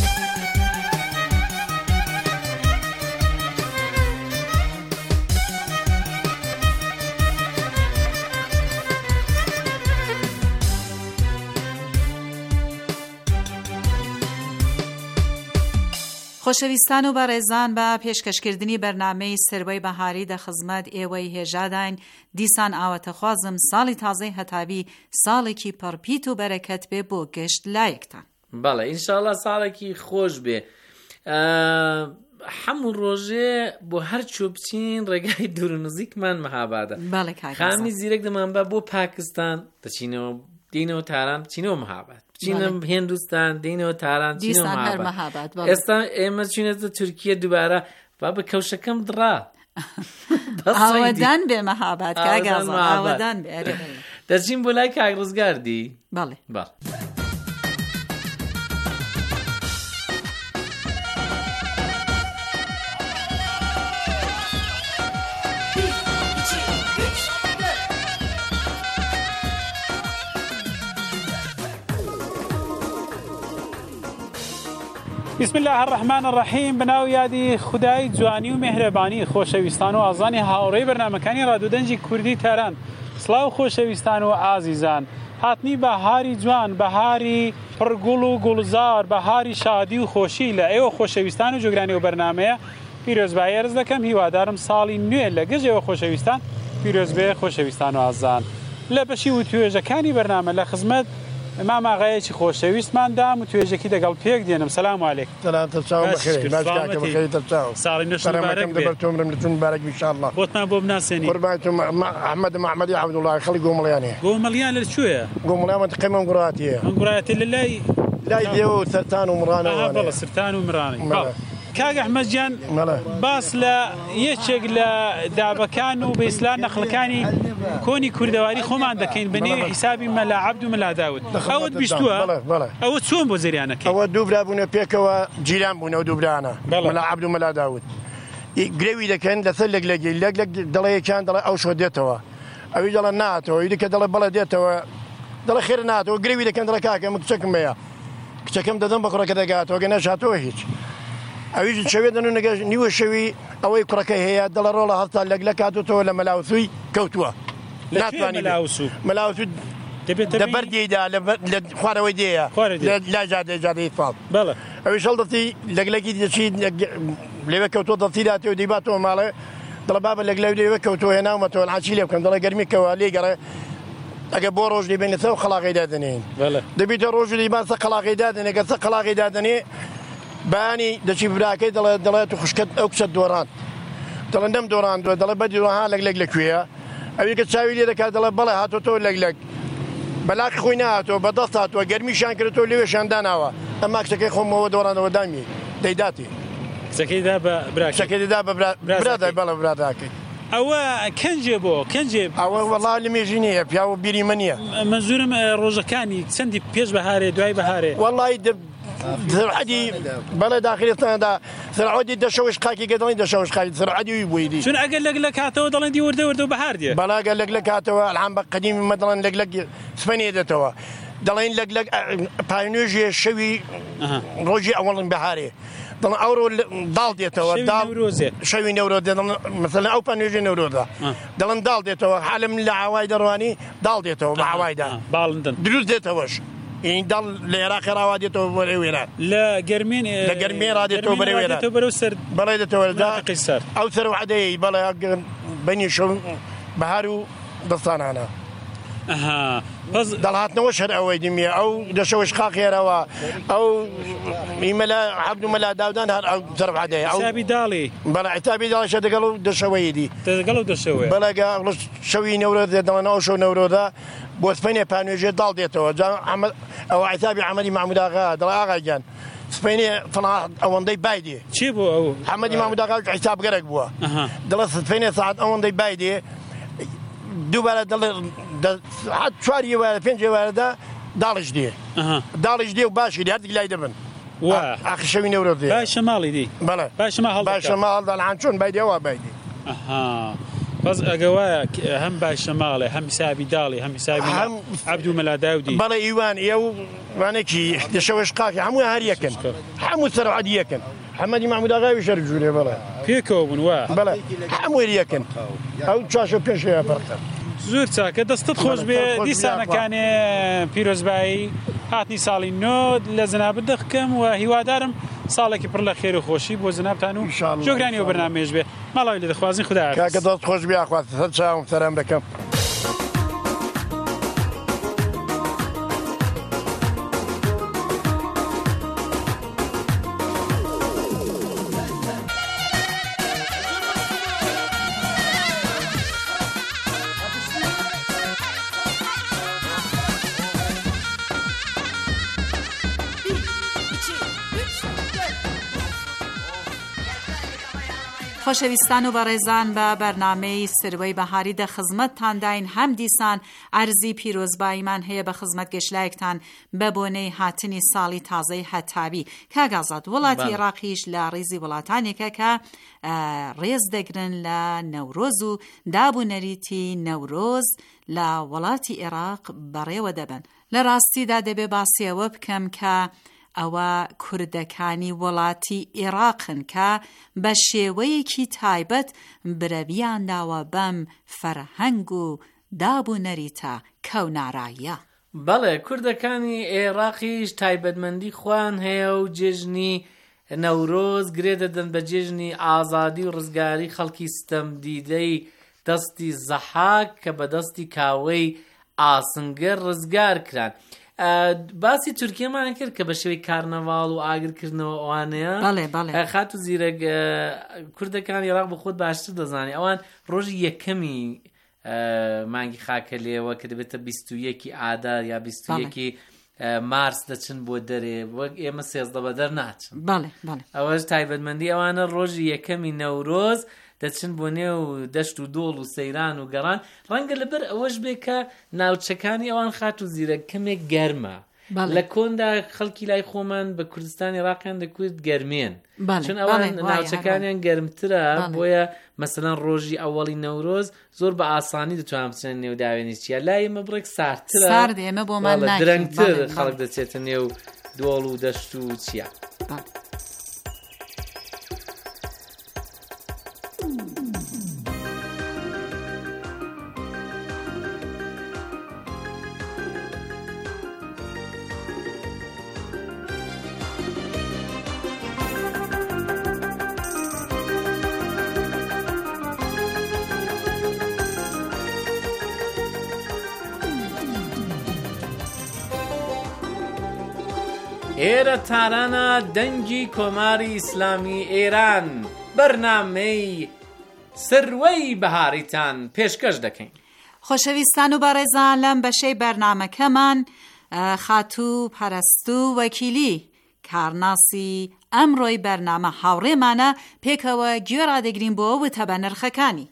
خۆشەویستان و بەڕێزان بە پێشکەشکردنی بەرنامەی سروەی بەهاری دەخزمەت ئێوەی هێژاداین دیسان ئاوەتەخوازم ساڵی تازەی هەتاوی ساڵێکی پڕپیت و بەرەکەت بێ بۆ گەشت لایەکتان. بەڵێ ئینشاڵڵا ساڵێکی خۆش بێ. هەموو ڕۆژێ بۆ هەر چۆ بچین ڕێگای دوور و نزیکمان مەهابادە. خامی زیرەک دەمان بە بۆ پاکستان دەچینەوە دینەوە تاران بچینەوە مەهاباد. چینم هندوستان دینەوە تاران چینەوە مەهاباد. ئێستا ئێمە چینەتە تورکیە دووبارە با بە کەوشەکەم دڕا. ئاوەدان بێ مەهاباد کاگازە ئاوەدان بێ. دەچین بۆ لای کاک ڕزگاردی. بەڵێ. بسم الله الرحمن الرحیم بناو یادی خدای جوانی و مهربانی خۆشەویستان و ئازانی هاوڕێی بەرنامەکانی ڕادیۆدەنجی کوردی تاران. سڵاو خۆشەویستان و ئازیزان، هاتنی بەهاری جوان، بەهاری پڕگوڵ و گوڵزار، بەهاری شادی و خۆشی لە ئێوە خۆشەویستان و جۆگرانی و بەرنامەیە پیرۆزبایی عرض دەکەم. هیوادارم ساڵی نوێ لە گەژێەوە خۆشەویستان پیرۆز بێ خۆشەویستان و ئازان. لە بەشی و توێژەکانی بەرنامە لە خزمەت مام ئاغایەکی خۆشەویستماندام و توێژێکی دەگەڵ پێک دێنم. سەلام عەلەیکم. سەلام تەچاو بەخێر ناشکاکە بەخێر تەچاو ساڵی نوێش مبارەک بێ دەبەرتۆمرم لەتون مبارەک ئینشاءالله. بۆتمان بۆ بناسێنی قوربانتم ئەحمەد محەممەدی عەبدوڵڵا خەڵی گۆمەڵیانێ. گۆمەڵیان لەکوێیە؟ گۆمەڵیان تقریبا منگوڕاتیە. منگوڕاتی لای دێوە سەرتان و مڕانەوە. بەڵێ سرتان و مرانی. کاک ئەحمەدجان باس لە یەکێک لە دابەکان و بەئیسلام نەخڵەکانی کۆنی کوردەواری خۆمان دەکەین بە نێوی حیسابی مەلا عەبد و مەلا داود. ئەوەت بیستووە؟ ئەوە چۆن بۆ زەریانەکەی؟ ئەوە دوو برا بوونە پێکەوە جیران بوونەوە دوو برانە مەلا عەبد و مەلا داود. گرێوی دەکەن لەسەر لەگلەگی لەگلەک دەڵەیەکیان دەڵێ ئەو شۆ دێتەوە ئەوی دەڵێ ناتەوە دیکە دەڵێ بەڵێ دێتەوە دەڵێ خێر ناتەوە گرێوی دەکەن دەڵێ کاکە من کچەکەم هەیە کچەکەم دەدەم بە کوڕەکە دەگاتەوە گە نەشاتەوە هیچ ئەویش شەوێ دەنو نەگەش نیوە شەوی ئەوەی کوڕەکەی هەیە دەڵە ڕۆڵە هەستا لەگلە کاتوتەوە لە مەلاوسوی کەوتووە ناتوانانی مەلاوسو دەبەردێدا لە خوارەوەی دێە لا جادەی فاڵ ئەوی شەڵ دەتی لەگلەکی دەچی لێوە کەوتۆ دەتیداتەوە دیباتەوە ماڵێ دەڵە بابە لەگلەوی لێوە کەوتۆ هێناومەتەوە عاچی لێ بکەم دەڵێ گەرمیکەوە لێ گەڕێ ئەگە بۆ ڕۆژ دەبێنێتەوە خەڵاغی دادنێن دەبیتە ڕۆژ دیباسە خەڵاغی دادنێ گەسە خەڵاغی دادنێ بانی دەچی براکەی دەڵێت خوشکت ئەو کچە دۆڕان دەڵێ نەم دۆڕاندووە دەڵێ بەدیڕۆها لەگلێک لەکوێیە ئەوی کە چاوی لێ دەکات دەڵێ بەڵێ هاتۆتەوە لەگلێک بەلاقی خۆی نهاتەوە بەدەست هاتووە گەرمیشان کردەوە لێوێشان داناوە ئەمما کچەکەی خۆمەوە دۆڕانەوە دامی دەیداتی کچەکەیدا بە براکەیدا بە برادای بەڵە براداکەی ئەوە کەنجێ بۆ کەنجێ ئەوە وەڵا لە مێژی نییە پیاوە بیری من نییە منزورم ڕۆژەکانی چەندی پێش بەهارێ دوای بەهارێ وەڵی سرعەتی بەڵێ داخلێتاندا سرعەتی دەشەوەش قاکی گەدەڵی دەشەوەش قاکی سرعەتی بوویدی چون ئەگەر لەگلە کاتەوە دەڵێن دی وردە وردە بەهار دێ بەڵاگە لەگلە کاتەوە ئەلحام بە قەدیمی مەدەڵێن لەگلەک سپەنێ دێتەوە دەڵێن لەگلەک پاینوێژێ شەوی ڕۆژی ئەوەڵن بەهارێ دەڵێن ئەوڕۆ داڵ دێتەوە شەوی نەورۆ دێڵن مەسەلەن ئەو پاینوێژی نەورۆدا دەڵێن داڵ دێتەوە حالم لە هاوای دەڕوانی داڵ دێتەوە بە هاوایدا باڵندن دروست دێتەوەش این دڵ لە عێراقی ڕاوا دێتەوە بەرەی وێران لە گەرمێن لە گەرمێ ڕادێتەوە بەرەی وێران بەرەو سەر بەڵێ دێتەوەدا ئەو سەرعەدەی بەڵێ بەنی شەو بەهار و دەستانانە دەڵهاتنەوە شەر ئەوەی دیمیە ئەو دەشەوەش قاقێرەوە ئەو ئیمەلا عەبد و مەلا داودان هەر ئەو سەرعەدەی حسابی داڵی بەڵێ حسابی داڵیشە دەگەڵ و دەشەوەیدی دەگەڵ و دەشەوە بەڵێگە شەوی نەورۆ دەڵێن ئەو شەو نەورۆدا بۆ سپێنێ پانوێژێ داڵ دێتەوە ئەو عیتابی ئەحمەدی ماموداغا دەڵێ ئاغاگیان سپێنێ ئەوەندەی بایدێ چی بوو ئەو ئەحمەدی ماموداغا حیسابگەرێک بووە دەڵێ سپێنێ ساعت ئەوەندەی بایدێ دووبارە دەڵێ چواری وارە پێنج وارەدا داڵش دێ داڵش دێ و باشی هەر لای دەبن ئاخر شەوی نەورۆ دێ باشە ماڵی دی بەڵێ باشە ماڵ دەڵان چۆن بایدێەوە بایدێ بەس ئەگەوایە هەم باشە ماڵێ هەم حسابی داڵی هەم حسابی عەبد و مەلا داودی بەڵێ ئیوان ئێو وانێکی دەشەوەش قاکی هەموو هەر یەکن هەموو سەرعەدی یەکن ئەحمەدی ماموداغاوی شەر جوورێ بەڵێ پێکەوە بوون وە بەڵێ هەمووی یەکن ئەو چاشە پێشەیە فەرقە زۆر چاکە دەستت خۆش بێ دیسانەکانێ پیرۆزبایی هاتنی ساڵی نۆ لە زەنابەت دەخکەم و هیوادارم ساڵێکی پڕ لە خێر و خۆشی بۆ زەنابتان و جۆگرانی و بەرنامێژ بێ ماڵاوی لە دەخوازین خوددا کاکە دەست خۆش بێ ئاخوات سەر چاوم سەرام دەکەم خۆشەویستان و بەڕێزان بە بەرنامەی سروەی بەهاری دە خزمەتتانداین هەم دیسان ئەرزی پیرۆزباییمان هەیە بە خزمەت گەشتلایەکتان بە بۆنەی هاتنی ساڵی تازەی هەتابی کاگازات وڵاتی عێراقیش لە ڕێزی وڵاتانێکە کە ڕێز دەگرن لە نەورۆز و دابوونەریتی نەورۆز لە وڵاتی عێراق بەڕێوە دەبن لە ڕاستیدا دەبێ باسیەوە بکەم کە ئەوە کوردەکانی وڵاتی عێراقن کە بە شێوەیەکی تایبەت برەویان داوە بەم فەرهەنگ و دابوونەریتە کەوناراییە. بەڵێ کوردەکانی عێراقیش تایبەتمەندی خوان هەیە و جێژنی نەورۆز گرێ دەدەن بە جێژنی ئازادی و ڕزگاری خەڵکی ستەمدیدەی دەستی زەحاک کە بە دەستی کاوەی ئاسنگەر ڕزگار کران. باسی تورکیەمان کرد کە بە شێوەی کارنەڤاڵ و ئاگرکردنەوە ئەوانەیە خات و زیرەک کوردەکان عێراق بە خۆت باشتر دەزانێت ئەوان ڕۆژی یەکەمی مانگی خاکە لێوە کە دەبێتە 21 ئادار یا 21 مارس دەچن بۆ دەرێ وەک ئێمە 13 بە دەر ناچن ئەوەش تایبەتمەندی ئەوانە ڕۆژی یەکەمی نەورۆز دەچن بۆ نێو دەشت و دۆڵ و سەیران و گەڕان ڕەنگە لەبەر ئەوەش بێ کە ناوچەکانی ئەوان خات و زیرەک کەمێک گەرمە لە کۆندا خەڵکی لای خۆمان بە کوردستانی عێراقیان دەکوێت گەرمێن چون ئەوان ناوچەکانیان گەرمترە بۆیە مەسەلەن ڕۆژی ئەوەڵی نەورۆز زۆر بە ئاسانی دەتوانم بچێن نێو داوێنی چیە لای ئێمە بڕێک ساردترە درەنگتر خەڵک دەچێتە نێو دۆڵ و دەشت و چیە ئێرە تارانە دەنگی کۆماری ئیسلامی ئێران بەرنامەی سروەی بەهاریتان پێشکەش دەکەین. خۆشەویستان و بەڕێزان لەم بەشەی بەرنامەکەمان خاتوو پەرستوو وەکیلی کارناسی ئەمڕۆی بەرنامە هاوڕێمانە پێکەوە گوێ ڕادەگرین بۆ وتە بە نرخەکانی.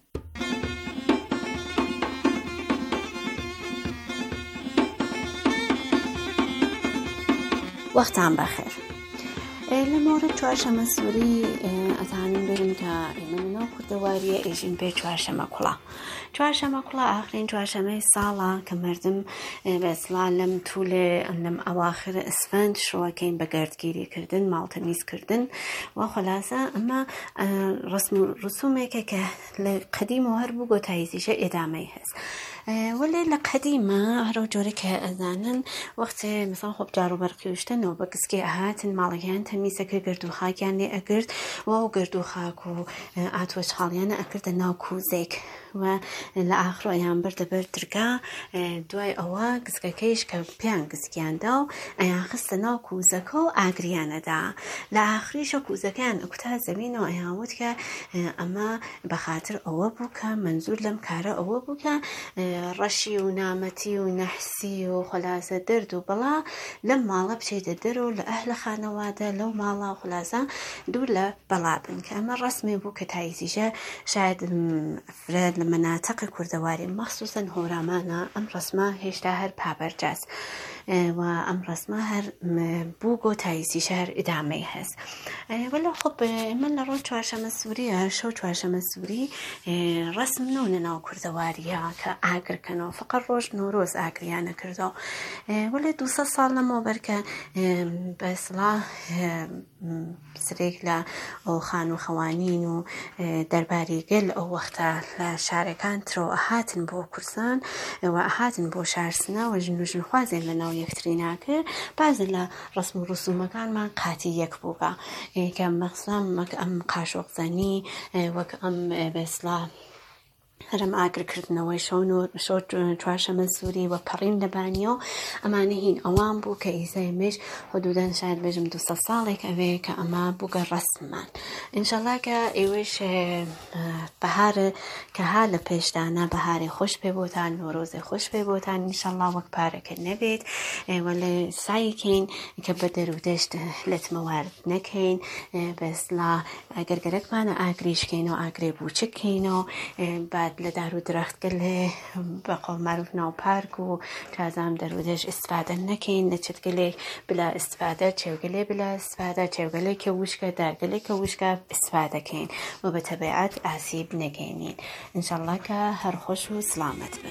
وەختان بەخێر. لە مۆرە چوارشەمە سووری ئەزانم برم کە ئێمە لەناو کوردەواریە ئێژین پێ چوارشەمە کوڵە. چوارشەمە کوڵە ئاخرین چوارشەمەی ساڵە کە مردم بەسڵا لەم توولێ لەم ئەواخر ئەسفەند شڕوەکەین بە گەردگیریکردن ماڵتەمیزکردن و خۆلاسە ئەمە ڕسم و ڕسومێکە کە لە قەدیم و هەر بوو گۆتاییزیشە ئێدامەی هەست. ولی لقدیمه هر جوری که ازانن وقتی مثلا خب جارو برقیوشتن و بکسکی اهاتن مالگیان تمیزه که گردو خاکیان اگرد و گردو خاکو اتوش حالیان اگرد ناو کوزک و لآخر ایام برد بردرگا دوای اوا گسککیش که پیان گسکیان داو ایان خست ناو کوزکو اگریان دا لآخریش کوزکیان اکتا زمین و ایان بود که اما بخاطر اوا بو که منظور لم کاره اوا بو که ڕەشی و نامەتی و نەحسی و خلاصە دەرد و بەڵا لەم ماڵە بچێتە دەر و لە ئەهلە خانەوادە لەو ماڵە خلاصە دوور لە بەڵا بن کە ئەمە ڕەسمێ بوو کە تایزیژە شاید فرێد لە مەناتەقی کوردەواری مەخسوسەن هۆرامانە ئەم ڕەسمە هێشتا هەر پابەرجاست و ئەم ڕەسمە هەر بوو گۆتاییزیشە هەر ئیدامەی هەست وەلا خۆ من لە ڕۆژ چوارشەمە سووریە شەو چوارشەمە سووری ڕەسم نۆنە ناو کوردەواریە کە ئاگرکەنەوە فقط ڕۆژ نۆرۆز ئاگریانە کردەوە وەلێ 200 ساڵ لەمەوە بەرکە بەسڵا سرێک لە ئەو خان و خەوانین و دەرباری گەل ئەو وەختە لە شارەکان ترۆ ئەهاتن بۆ کورسان و ئەهاتن بۆ شارسنە و ژن و ژنخوازێن لەناو یەکتری ناکرد بازن لە ڕسم و ڕسومەکانمان قاتی یەک بووگە کە مەخسام وەک ئەم قاشۆقزەنی وەک ئەم بەسڵا هەرم ئاگرکردنەوەی شەو چوارشەمە سووری و پەڕین لەبانیەوە ئەمانە هین ئەوان بوو کە ئیزایمێش حدودەن شاید بێژم 200 ساڵێک ئەوێ کە ئەمە بووگە ڕەسممان ئینشەڵا کە ئێوەش بەهارە کە ها لە پێشدانە بەهارێ خۆش پێ بۆتان نۆرۆزێ خۆش پێ بۆتان ئینشەڵا وەک پارەکە نەبێت وەلێ سایکەین کە بە دەرودەشت لەتمەوارد نەکەین بەسڵا ئەگەر گەرەکمانە ئاگریشکەینەوە ئاگرێ بووچکەینەوە بعد لە دار و درەختگە لێ بە قۆڵ معروف ناو پارک و تازام دەرودەش ئیسفادە نەکەین لە چتگەلێک بلا ئیسفادە چێوگەلێ بلا ئیسفادە چێوگەلێک کە وشکە دارگەلێک کە وشکە ئیسفادەکەین و بە تەبیعەت ئاسیب نەگەینین ئینشەڵڵا کە هەر خۆش و سلامەت بن.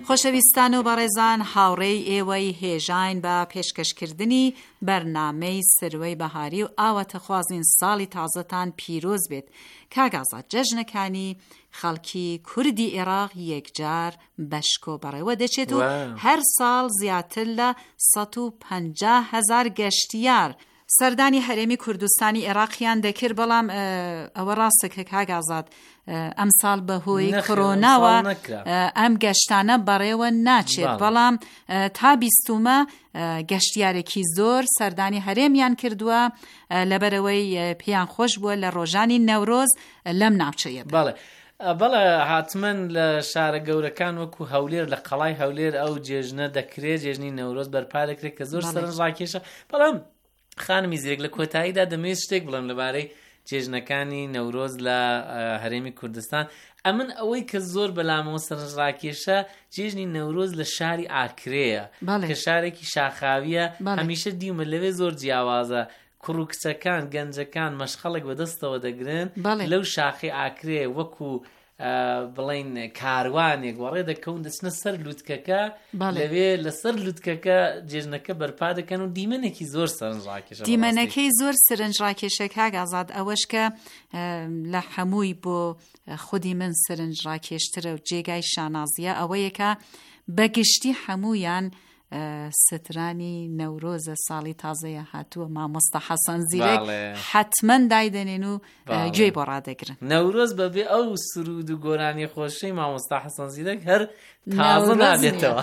خۆشەویستان و بەڕێزان، هاوڕێی ئێوەی هێژاین بە پێشکەشکردنی بەرنامەی سروەی بەهاری و ئاواتەخوازین ساڵی تازەتان پیرۆز بێت. کاگازات جەژنەکانی خەڵکی کوردی عێراق یەکجار بەشکۆ بەڕێوە دەچێت و هەر ساڵ زیاتر لە 150,000 گەشتیار سەردانی هەرێمی کوردستانی عێراقیان دەکرد. بەڵام ئەوە ڕاستە کە کاگازات ئەم ساڵ بەهۆی کۆرۆناوە ئەم گەشتانە بەڕێوە ناچێت، بەڵام تا بیستومە گەشتیارێکی زۆر سەردانی هەرێمیان کردووە لەبەرەوەی پێیان خۆش بووە لە ڕۆژانی نەورۆز لەم ناوچەیە. بەڵێ حتمما لە شارە گەورەکان وەکو هەولێر لە قەڵای هەولێر ئەو جێژنە دەکرێت، جێژنی نەورۆز بەرپا دەکرێت کە زۆر سەرنجڕاکێشە. بەڵام خانمی زیرێک لە کۆتاییدا دەمەوێت شتێک بڵێم لەبارەی جێژنەکانی نەورۆز لە هەرێمی کوردستان. ئەمن ئەوەی کە زۆر بەلامەوە سەرنجڕاکێشە جێژنی نەورۆز لە شاری ئاکرەیە کە شارێکی شاخاویە، هەمیشە دیومە لەوێ زۆر جیاوازە، کوڕ و کچەکان گەنجەکان مەشخەڵێک بەدەستەوە دەگرن لەو شاخی ئاکرێ وەکو بڵین کاروانێک وەڕێ دەکەون دەچنە سەر لووتکەکە، لەوێ لەسەر لووتکەکە جێژنەکە بەرپا دەکەن و دیمەنێکی زۆر سەرنجڕاکێشە. دیمەنەکەی زۆر سەرنجڕاکێشە کاگازات ئەوەش کە لە هەمووی بۆ خودی من سەرنجڕاکێشترە و جێگای شانازیە ئەوەیە کە بەگشتی هەموویان سترانی نەورۆزە ساڵی تازەیە هاتووە مامۆستا حەسەن زیرەک حتمما دایدەنێن و گوێی بۆ ڕادەگرن. نەورۆز بەبێ ئەو سرود و گۆرانی خۆشەی مامۆستا حەسەن زیرەک هەر تازە نابێتەوە.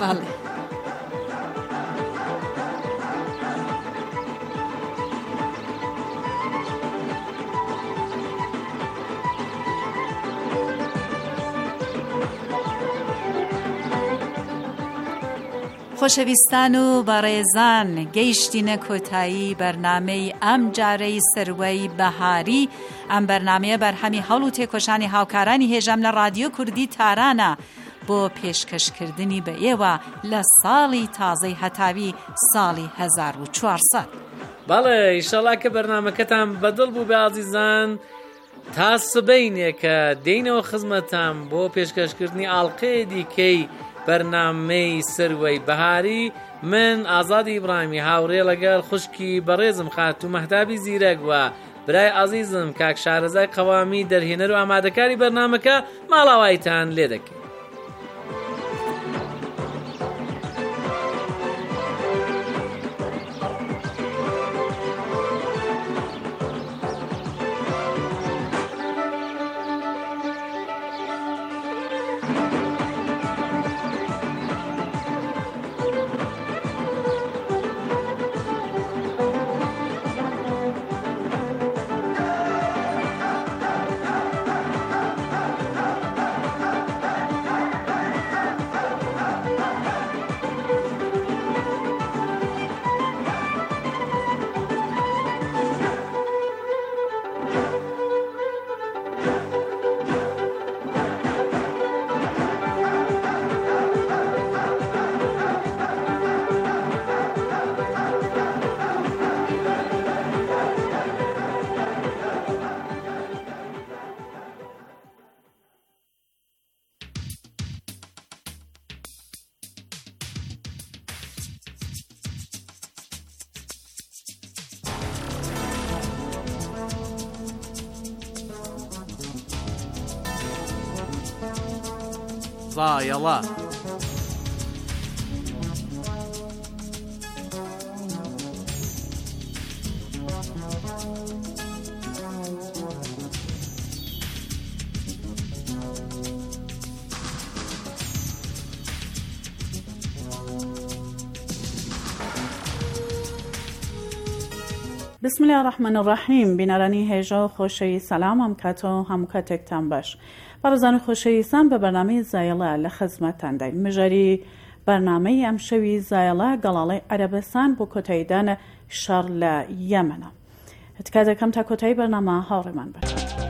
خۆشەویستان و بەڕێزان، گەیشتینە کۆتایی بەرنامەی ئەم جارەی سروەی بەهاری. ئەم بەرنامەیە بەرهەمی هەوڵ و تێکۆشانی هاوکارانی هێژەم لە رادیۆ کوردی تارانە بۆ پێشکەشکردنی بە ئێوە لە ساڵی تازەی هەتاوی ساڵی 1400. بەڵێ ئیشەڵا کە بەرنامەکەتان بەدڵ بوو بە ئازیزان، تا سبەینێ کە دێینەوە خزمەتان بۆ پێشکەشکردنی ئاڵقەیە دیکەی بەرنامەی سروەی بەهاری. من ئازادی ئیبراهیمی هاوڕێ لەگەڵ خوشکی بەڕێزم خاتوو مەهتابی زیرەک و برای عەزیزم کاک شارەزای قەوامی دەرهێنەر و ئامادەکاری بەرنامەکە ماڵاوایتان لێ دەکەین. زایەڵە بسم الله الرحمن الرحیم. بینەرانی هێژە و خۆشەوی سەلام ئەم کاتەوە هەموو کاتێکتان باش. بەڕێزان خۆشەویستان بە بەرنامەی زایەڵە لە خزمەتتان داین. مژاری بەرنامەی ئەم شەوی زایەڵە گەڵاڵەی عەرەبستان بۆ کۆتاییدانە شەڕ لە یەمەنە. تکا دەکەم تا کۆتایی بەرنامە هاوڕێمان بن.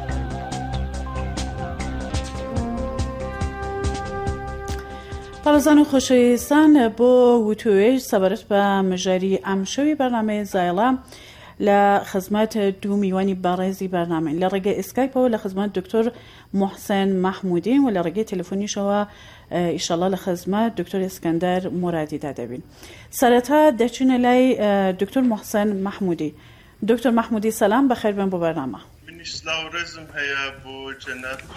بەڕێزان و خۆشەویستان بۆ وتوێژ سەبارەت بە مژاری ئەم شەوی بەرنامەی زایەڵە لە خزمەت دوو میوانی بەڕێزی بەرنامەین لە ڕێگەی ئسکایپەوە لە خزمەت دکتۆر محسن مەحمودین و لە ڕێگەی تەلەفۆنیشەوە ئیشەڵا لە خزمەت دکتۆر ئسکەندەر مورادیدا دەبین. سەرەتا دەچینە لای دکتۆر محسن مەحمودی. دکتۆر مەحمودی سەلام بەخێر بێن بۆ بەرنامە. سلااو ڕێزم هەیە بۆ جەناب